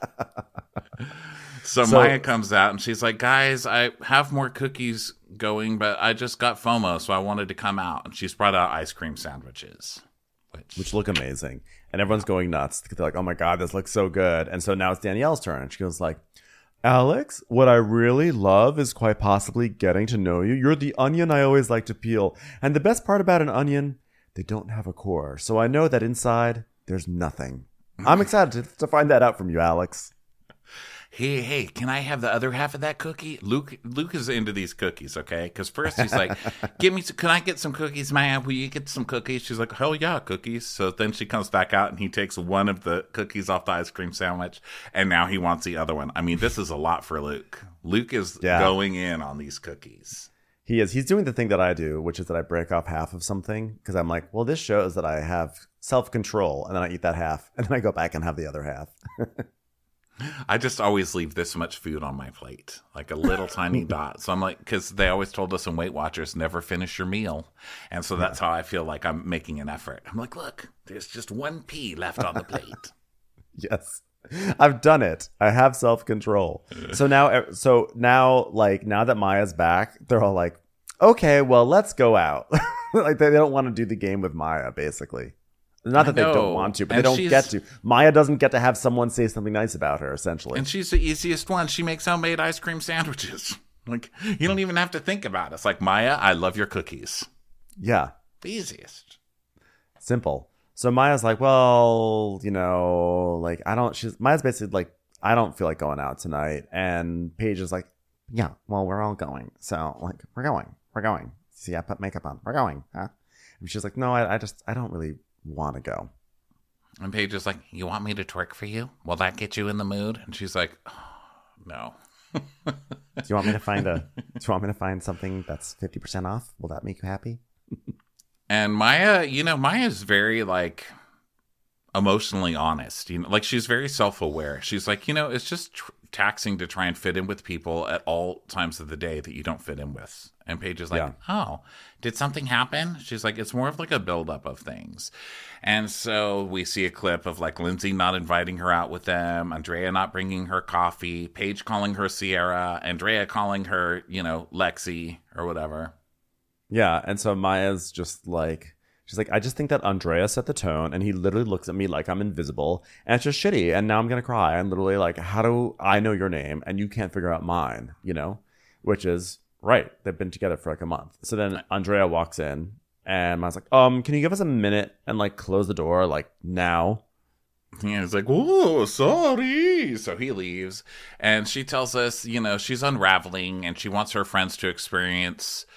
Speaker 1: So Maya comes out and she's like, guys, I have more cookies going, but I just got FOMO, so I wanted to come out. And she's brought out ice cream sandwiches.
Speaker 2: Which look amazing. And everyone's going nuts. They're like, oh my God, this looks so good. And so now it's Danielle's turn. And she goes like, Alex, what I really love is quite possibly getting to know you. You're the onion I always like to peel. And the best part about an onion, they don't have a core. So I know that inside, there's nothing. I'm excited to find that out from you, Alex.
Speaker 1: Hey, can I have the other half of that cookie? Luke is into these cookies, okay? Because first he's like, can I get some cookies, man? Will you get some cookies? She's like, hell yeah, cookies. So then she comes back out and he takes one of the cookies off the ice cream sandwich. And now he wants the other one. I mean, this is a lot for Luke. Luke is going in on these cookies.
Speaker 2: He is. He's doing the thing that I do, which is that I break off half of something. Because I'm like, well, this shows that I have self-control. And then I eat that half. And then I go back and have the other half.
Speaker 1: I just always leave this much food on my plate, like a little tiny dot. So I'm like, because they always told us in Weight Watchers, never finish your meal. And so that's how I feel like I'm making an effort. I'm like, look, there's just one pea left on the plate.
Speaker 2: Yes, I've done it. I have self-control. So now, like now that Maya's back, they're all like, okay, well, let's go out. Like they don't want to do the game with Maya, basically. Not that they don't want to, but they don't get to. Maya doesn't get to have someone say something nice about her, essentially.
Speaker 1: And she's the easiest one. She makes homemade ice cream sandwiches. Like, you don't even have to think about it. It's like, Maya, I love your cookies.
Speaker 2: Yeah.
Speaker 1: The easiest.
Speaker 2: Simple. So Maya's like, well, like, Maya's basically like, I don't feel like going out tonight. And Paige is like, yeah, well, we're all going. So, like, we're going. See, I put makeup on. We're going. Huh? And she's like, no, I don't really want to go.
Speaker 1: And Paige is like, you want me to twerk for you? Will that get you in the mood? And she's like, oh, no.
Speaker 2: Do you want me to find something that's 50% off? Will that make you happy?
Speaker 1: And Maya, Maya's very like emotionally honest. Like she's very self-aware. She's like, it's just taxing to try and fit in with people at all times of the day that you don't fit in with. And Paige is like, oh, did something happen? She's like, it's more of like a buildup of things. And so we see a clip of like Lindsay not inviting her out with them, Andrea not bringing her coffee, Paige calling her Sierra, Andrea calling her, Lexi or whatever.
Speaker 2: Yeah. And so Maya's just like, she's like, I just think that Andrea set the tone and he literally looks at me like I'm invisible and it's just shitty. And now I'm going to cry. I'm literally like, how do I know your name and you can't figure out mine, which is right. They've been together for like a month. So then Andrea walks in and I was like, can you give us a minute and like close the door like now?
Speaker 1: Yeah, he's like, oh, sorry. So he leaves and she tells us, she's unraveling and she wants her friends to experience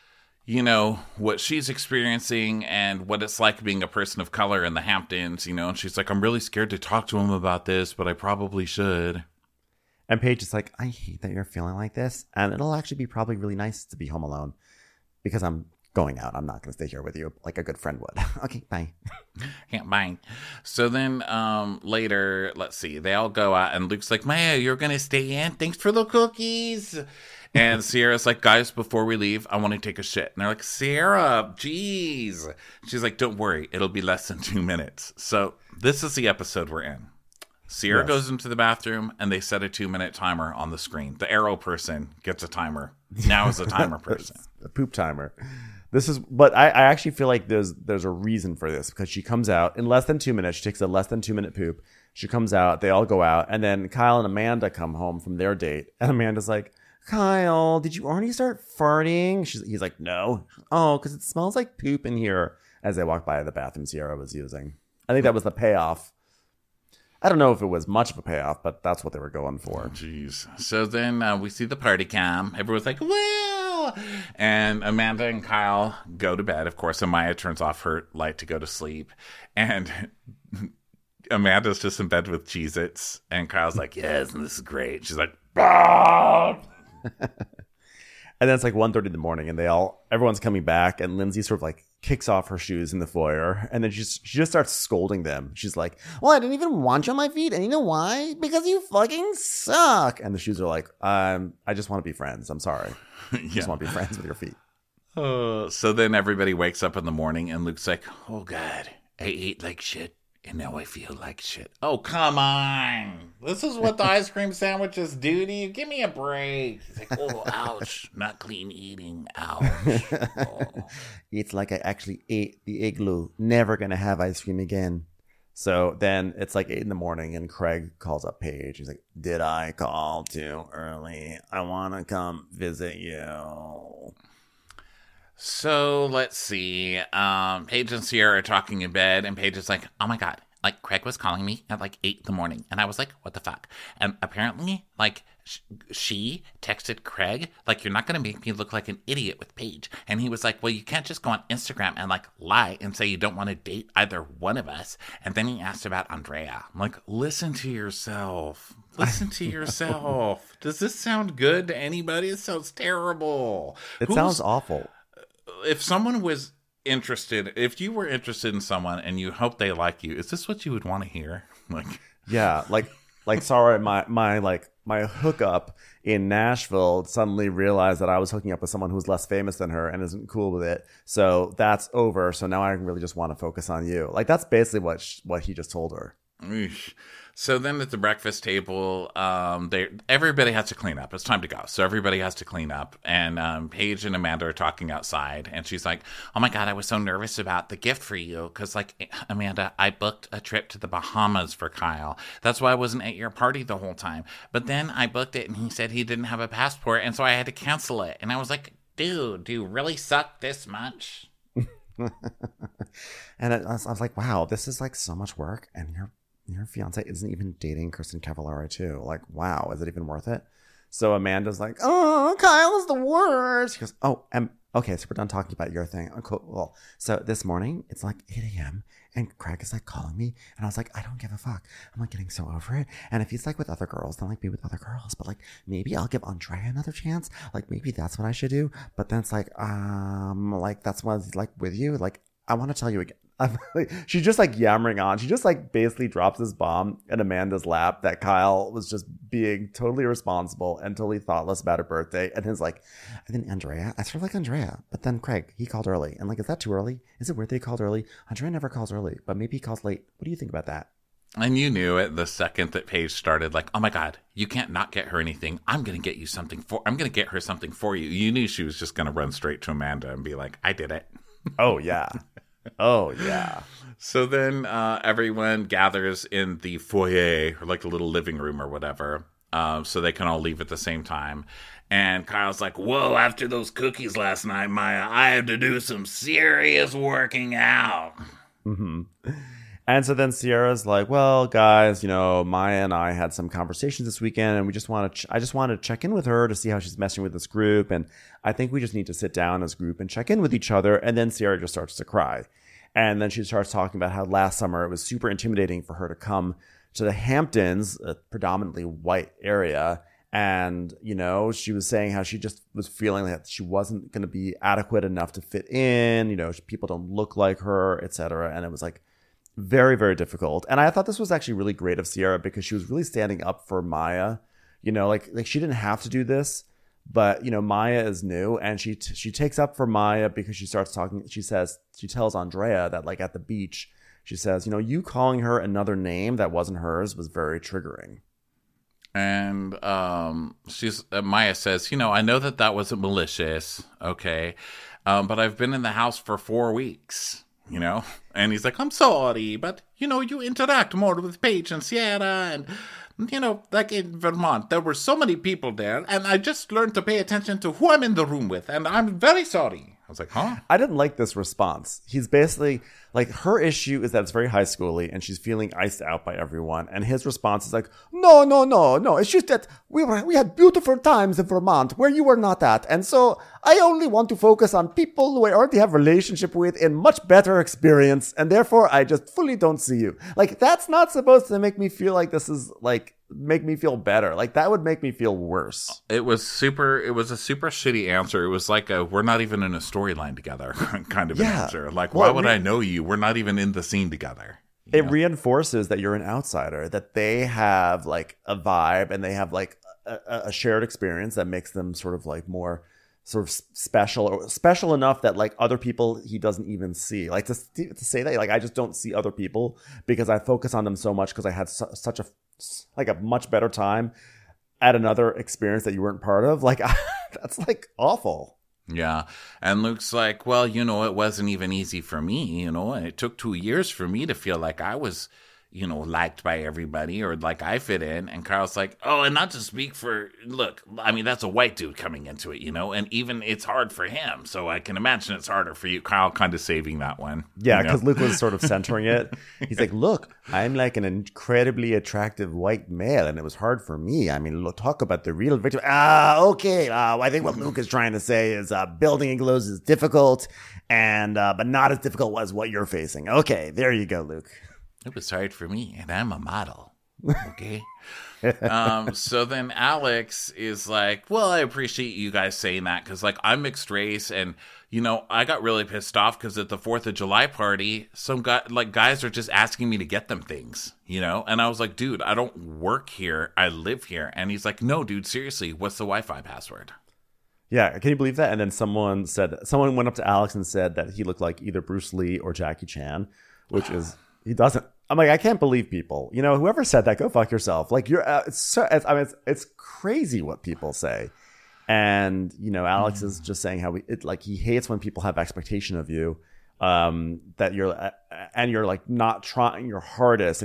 Speaker 1: what she's experiencing and what it's like being a person of color in the Hamptons, and she's like, I'm really scared to talk to him about this, but I probably should.
Speaker 2: And Paige is like, I hate that you're feeling like this. And it'll actually be probably really nice to be home alone because I'm going out. I'm not going to stay here with you like a good friend would. Okay, bye.
Speaker 1: Yeah, bye. So then later, let's see, they all go out and Luke's like, Maya, you're going to stay in? Thanks for the cookies. And Sierra's like, guys, before we leave, I want to take a shit. And they're like, Sierra, geez. She's like, don't worry. It'll be less than 2 minutes. So this is the episode we're in. Sierra goes into the bathroom and they set a 2-minute timer on the screen. The arrow person gets a timer. Now is the timer person.
Speaker 2: The poop timer. But I actually feel like there's a reason for this because she comes out in less than 2 minutes. She takes a less than 2-minute poop. She comes out. They all go out. And then Kyle and Amanda come home from their date. And Amanda's like, Kyle, did you already start farting? He's like, no. Oh, because it smells like poop in here as they walk by the bathroom Sierra was using. I think that was the payoff. I don't know if it was much of a payoff, but that's what they were going for.
Speaker 1: Jeez. So then we see the party cam. Everyone's like, well. And Amanda and Kyle go to bed, of course, and Maya turns off her light to go to sleep. And Amanda's just in bed with Cheez-Its. And Kyle's like, yes, and this is great. She's like, ah!
Speaker 2: And then it's like 1:30 in the morning and everyone's coming back and Lindsay sort of like kicks off her shoes in the foyer and then she just starts scolding them. She's like, well, I didn't even want you on my feet and you know why? Because you fucking suck. And the shoes are like, I just want to be friends. I'm sorry. I just want to be friends with your feet.
Speaker 1: So then everybody wakes up in the morning and Luke's like, oh God, I ate like shit. And now I feel like shit. Oh, come on. This is what the ice cream sandwiches do to you. Give me a break. He's like, oh, ouch. Not clean eating. Ouch. Oh.
Speaker 2: It's like I actually ate the igloo. Never going to have ice cream again. So then it's like 8 in the morning and Craig calls up Paige. He's like, did I call too early? I want to come visit you.
Speaker 1: So let's see. Paige and Sierra are talking in bed, and Paige is like, oh my God, like Craig was calling me at like 8 in the morning. And I was like, what the fuck? And apparently, like, she texted Craig, like, you're not going to make me look like an idiot with Paige. And he was like, well, you can't just go on Instagram and like lie and say you don't want to date either one of us. And then he asked about Andrea. I'm like, listen to yourself. Listen to yourself. Does this sound good to anybody? It sounds terrible.
Speaker 2: It sounds awful.
Speaker 1: If someone was interested, if you were interested in someone and you hope they like you, is this what you would want to hear? Like,
Speaker 2: yeah, like sorry, my hookup in Nashville suddenly realized that I was hooking up with someone who's less famous than her and isn't cool with it. So that's over. So now I really just want to focus on you. Like that's basically what he just told her.
Speaker 1: Eesh. So then at the breakfast table, everybody has to clean up. It's time to go. So everybody has to clean up. And Paige and Amanda are talking outside. And she's like, oh my God, I was so nervous about the gift for you. Because, like, Amanda, I booked a trip to the Bahamas for Kyle. That's why I wasn't at your party the whole time. But then I booked it and he said he didn't have a passport. And so I had to cancel it. And I was like, dude, do you really suck this much?
Speaker 2: And I was like, wow, this is like so much work. And your fiance isn't even dating Kristen Cavallari too. Like, wow, is it even worth it? So Amanda's like, oh, Kyle is the worst. She goes, oh, okay, so we're done talking about your thing. Oh, cool. So this morning, it's like 8 a.m. and Craig is like calling me. And I was like, I don't give a fuck. I'm like getting so over it. And if he's like with other girls, then like be with other girls. But like maybe I'll give Andrea another chance. Like maybe that's what I should do. But then it's like that's what it's like with you. Like, I want to tell you again. She's just like yammering on. She just like basically drops this bomb in Amanda's lap that Kyle was just being totally irresponsible and totally thoughtless about her birthday. And he's like, and then Andrea, I sort of like Andrea, but then Craig, he called early. And like, is that too early? Is it weird that he called early? Andrea never calls early, but maybe he calls late. What do you think about that?
Speaker 1: And you knew it the second that Paige started, like, oh my God, you can't not get her anything. I'm going to get her something for you. You knew she was just going to run straight to Amanda and be like, I did it.
Speaker 2: Oh, yeah. Oh, yeah.
Speaker 1: So then everyone gathers in the foyer, or like the little living room or whatever, so they can all leave at the same time. And Kyle's like, whoa, after those cookies last night, Maya, I had to do some serious working out.
Speaker 2: Mm-hmm. And so then Sierra's like, well, guys, Maya and I had some conversations this weekend, and I just wanted to check in with her to see how she's messing with this group. And I think we just need to sit down as a group and check in with each other. And then Sierra just starts to cry. And then she starts talking about how last summer it was super intimidating for her to come to the Hamptons, a predominantly white area. And, she was saying how she just was feeling that she wasn't going to be adequate enough to fit in. People don't look like her, etc. And it was like, very, very difficult. And I thought this was actually really great of Sierra because she was really standing up for Maya. Like she didn't have to do this, but Maya is new, and she takes up for Maya because she starts talking. She tells Andrea that like at the beach, she says, you calling her another name that wasn't hers was very triggering.
Speaker 1: And Maya says, I know that wasn't malicious, okay, but I've been in the house for 4 weeks. And he's like, I'm sorry, but, you interact more with Paige and Sierra, and, like in Vermont, there were so many people there, and I just learned to pay attention to who I'm in the room with, and I'm very sorry. I was like, huh?
Speaker 2: I didn't like this response. He's basically, like, her issue is that it's very high schooly, and she's feeling iced out by everyone, and his response is like, no, it's just that we had beautiful times in Vermont where you were not at, and so I only want to focus on people who I already have a relationship with in much better experience, and therefore I just fully don't see you. Like, that's not supposed to make me feel like this is, like, make me feel better. Like, that would make me feel worse.
Speaker 1: It was a super shitty answer. It was like we're not even in a storyline together kind of an answer. Like, why would I know you? We're not even in the scene together.
Speaker 2: It reinforces that you're an outsider, that they have like a vibe and they have like a shared experience that makes them sort of like more sort of special enough that like other people he doesn't even see. Like to say that, like, I just don't see other people because I focus on them so much because I had such a much better time at another experience that you weren't part of. Like, that's like awful.
Speaker 1: Yeah. And Luke's like, well, it wasn't even easy for me, and it took 2 years for me to feel like I was, liked by everybody or like I fit in. And Kyle's like, oh, and not to speak for, look, I mean, that's a white dude coming into it, and even it's hard for him. So I can imagine it's harder for you. Kyle kind of saving that one.
Speaker 2: Yeah, because Luke was sort of centering it. He's like, look, I'm like an incredibly attractive white male, and it was hard for me. I mean, look, talk about the real victim. Okay. I think what Luke is trying to say is building igloos is difficult, and but not as difficult as what you're facing. Okay, there you go, Luke.
Speaker 1: It was hard for me, and I'm a model. Okay. So then Alex is like, well, I appreciate you guys saying that because, like, I'm mixed race, and, I got really pissed off because at the 4th of July party, some guys are just asking me to get them things, and I was like, dude, I don't work here. I live here. And he's like, no, dude, seriously, what's the Wi-Fi password?
Speaker 2: Yeah, can you believe that? And then someone went up to Alex and said that he looked like either Bruce Lee or Jackie Chan, which is... He doesn't. I'm like, I can't believe people. You know, whoever said that, go fuck yourself. Like it's crazy what people say. And you know, Alex is just saying how he hates when people have expectation of you, that you're like not trying your hardest,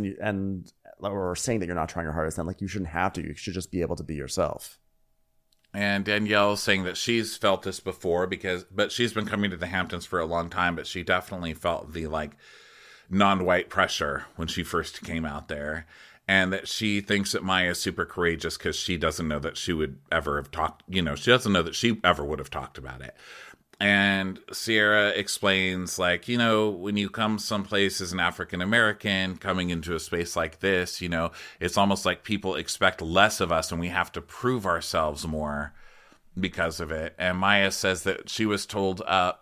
Speaker 2: or saying that you're not trying your hardest. And like you shouldn't have to. You should just be able to be yourself.
Speaker 1: And Danielle's saying that she's felt this before but she's been coming to the Hamptons for a long time, but she definitely felt the like non-white pressure when she first came out there, and that she thinks that Maya is super courageous because she doesn't know that she would ever have talked, you know, she doesn't know that she ever would have talked about it. And Sierra explains, like, you know, when you come someplace as an African American coming into a space like this, you know, it's almost like people expect less of us and we have to prove ourselves more because of it. And Maya says that she was told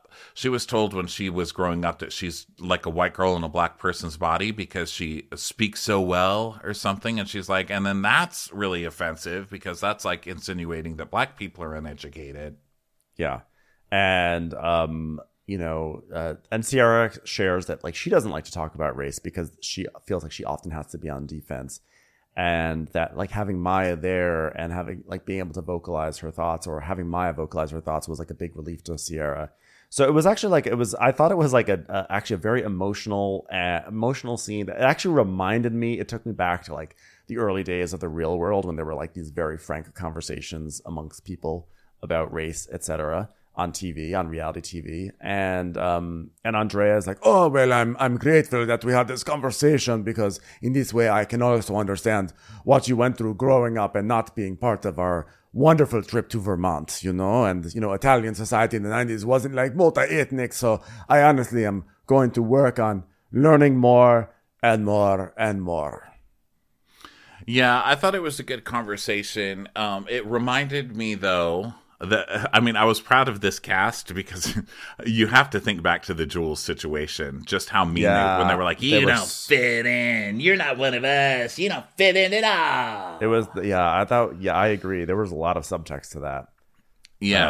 Speaker 1: when she was growing up that she's like a white girl in a black person's body because she speaks so well or something. And she's like, and then that's really offensive because that's like insinuating that black people are uneducated.
Speaker 2: Yeah. And, you know, and Sierra shares that like she doesn't like to talk about race because she feels like she often has to be on defense. And that like having Maya there and having like being able to vocalize her thoughts, or having Maya vocalize her thoughts, was like a big relief to Sierra. So it was actually like I thought it was like actually a very emotional scene. It actually reminded me. It took me back to like the early days of The Real World when there were like these very frank conversations amongst people about race, etc. on TV, on reality TV. And Andrea is like, oh, well, I'm grateful that we had this conversation because in this way I can also understand what you went through growing up and not being part of our wonderful trip to Vermont, you know, and, you know, Italian society in the 90s wasn't like multi-ethnic. So I honestly am going to work on learning more and more and more.
Speaker 1: Yeah, I thought it was a good conversation. It reminded me, though, I was proud of this cast because you have to think back to the Jules situation, just how mean when they were like, you don't fit in, you're not one of us, you don't fit in at all.
Speaker 2: It was, I agree. There was a lot of subtext to that.
Speaker 1: Yeah,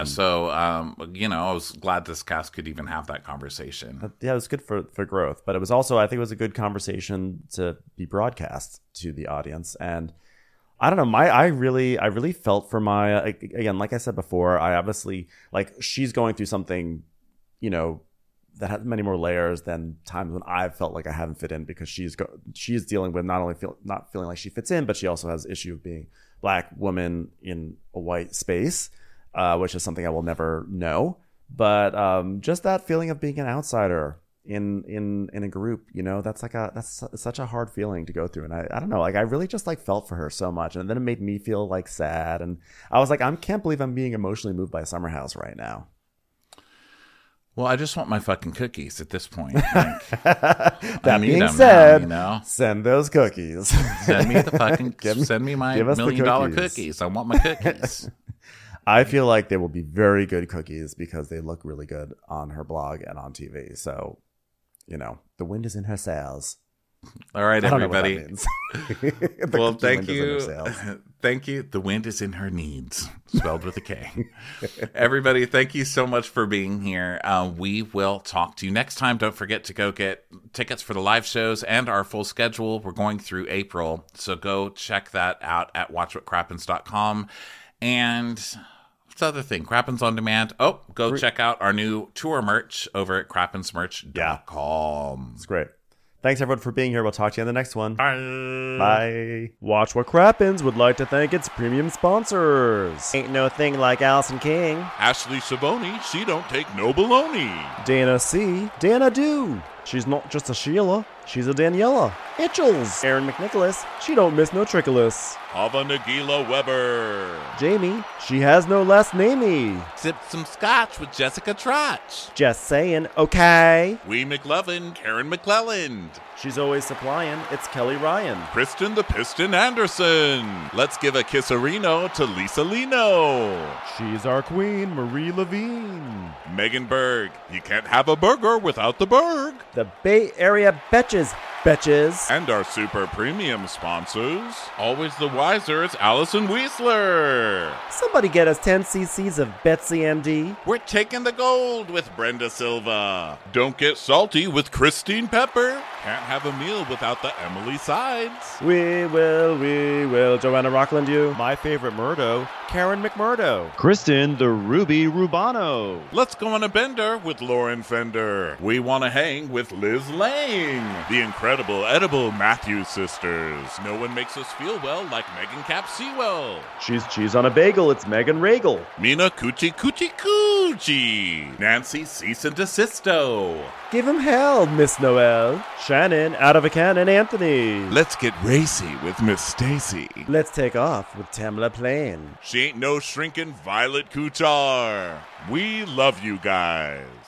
Speaker 1: you know, I was glad this cast could even have that conversation.
Speaker 2: Yeah, it was good for growth, but it was also, I think it was a good conversation to be broadcast to the audience. And I don't know, I really felt for Maya. Again, like I said before, I obviously, like, she's going through something, you know, that has many more layers than times when I've felt like I haven't fit in, because she's dealing with not only not feeling like she fits in, but she also has the issue of being Black woman in a white space, which is something I will never know. But just that feeling of being an outsider in a group, you know, that's such a hard feeling to go through. And I don't know, like, I really just like felt for her so much, and then it made me feel like sad, and I was like, I can't believe I'm being emotionally moved by Summer House right now.
Speaker 1: Well, I just want my fucking cookies at this point.
Speaker 2: That being said, you know? Send those cookies.
Speaker 1: Send me the fucking send me my $1 million cookies. I want my cookies.
Speaker 2: I feel like they will be very good cookies because they look really good on her blog and on TV. So, you know, the wind is in her sails.
Speaker 1: All right, everybody. Well, thank you. Thank you. The wind is in her needs, spelled with a K. Everybody, thank you so much for being here. We will talk to you next time. Don't forget to go get tickets for the live shows and our full schedule. We're going through April, so go check that out at watchwhatcrappens.com. And what's the other thing? Crappens on Demand. Oh, go check out our new tour merch over at crappensmerch.com.
Speaker 2: It's great. Thanks, everyone, for being here. We'll talk to you in the next one.
Speaker 1: Bye.
Speaker 2: Bye. Watch What Crappens would like to thank its premium sponsors. Ain't no thing like Allison King.
Speaker 3: Ashley Savoni, she don't take no baloney.
Speaker 2: Dana C. Dana Do. She's not just a Sheila, she's a Daniela. Itchels. Aaron McNicholas. She don't miss no trickolas.
Speaker 3: Ava Nagila Weber.
Speaker 2: Jamie. She has no last namey.
Speaker 3: Sipped some scotch with Jessica Trotch.
Speaker 2: Just saying, okay.
Speaker 3: Wee McLovin, Karen McClelland.
Speaker 2: She's always supplying. It's Kelly Ryan.
Speaker 3: Kristen the Piston Anderson. Let's give a kisserino to Lisa Lino.
Speaker 2: She's our queen, Marie Levine.
Speaker 3: Megan Berg. You can't have a burger without the Berg.
Speaker 2: The Bay Area Betches. Betches.
Speaker 3: And our super premium sponsors.
Speaker 1: Always the wiser is Allison Weisler.
Speaker 2: Somebody get us 10 cc's of Betsy MD.
Speaker 3: We're taking the gold with Brenda Silva. Don't get salty with Christine Pepper. Can't have a meal without the Emily Sides.
Speaker 2: We will. Joanna Rockland, you.
Speaker 4: My favorite Murdo, Karen McMurdo.
Speaker 5: Kristen the Ruby Rubano.
Speaker 3: Let's go on a bender with Lauren Fender.
Speaker 1: We want to hang with Liz Lang.
Speaker 3: The incredible edible Matthews sisters. No one makes us feel well like Megan Cap Sewell.
Speaker 5: She's cheese on a bagel, it's Megan Regal.
Speaker 3: Mina Coochie Coochie Coochie.
Speaker 1: Nancy Cease and Desisto.
Speaker 2: Give him hell, Miss Noel. Shannon, out of a cannon, Anthony.
Speaker 3: Let's get racy with Miss Stacy.
Speaker 2: Let's take off with Tamla Plain.
Speaker 3: She ain't no shrinking Violet Kuchar. We love you guys.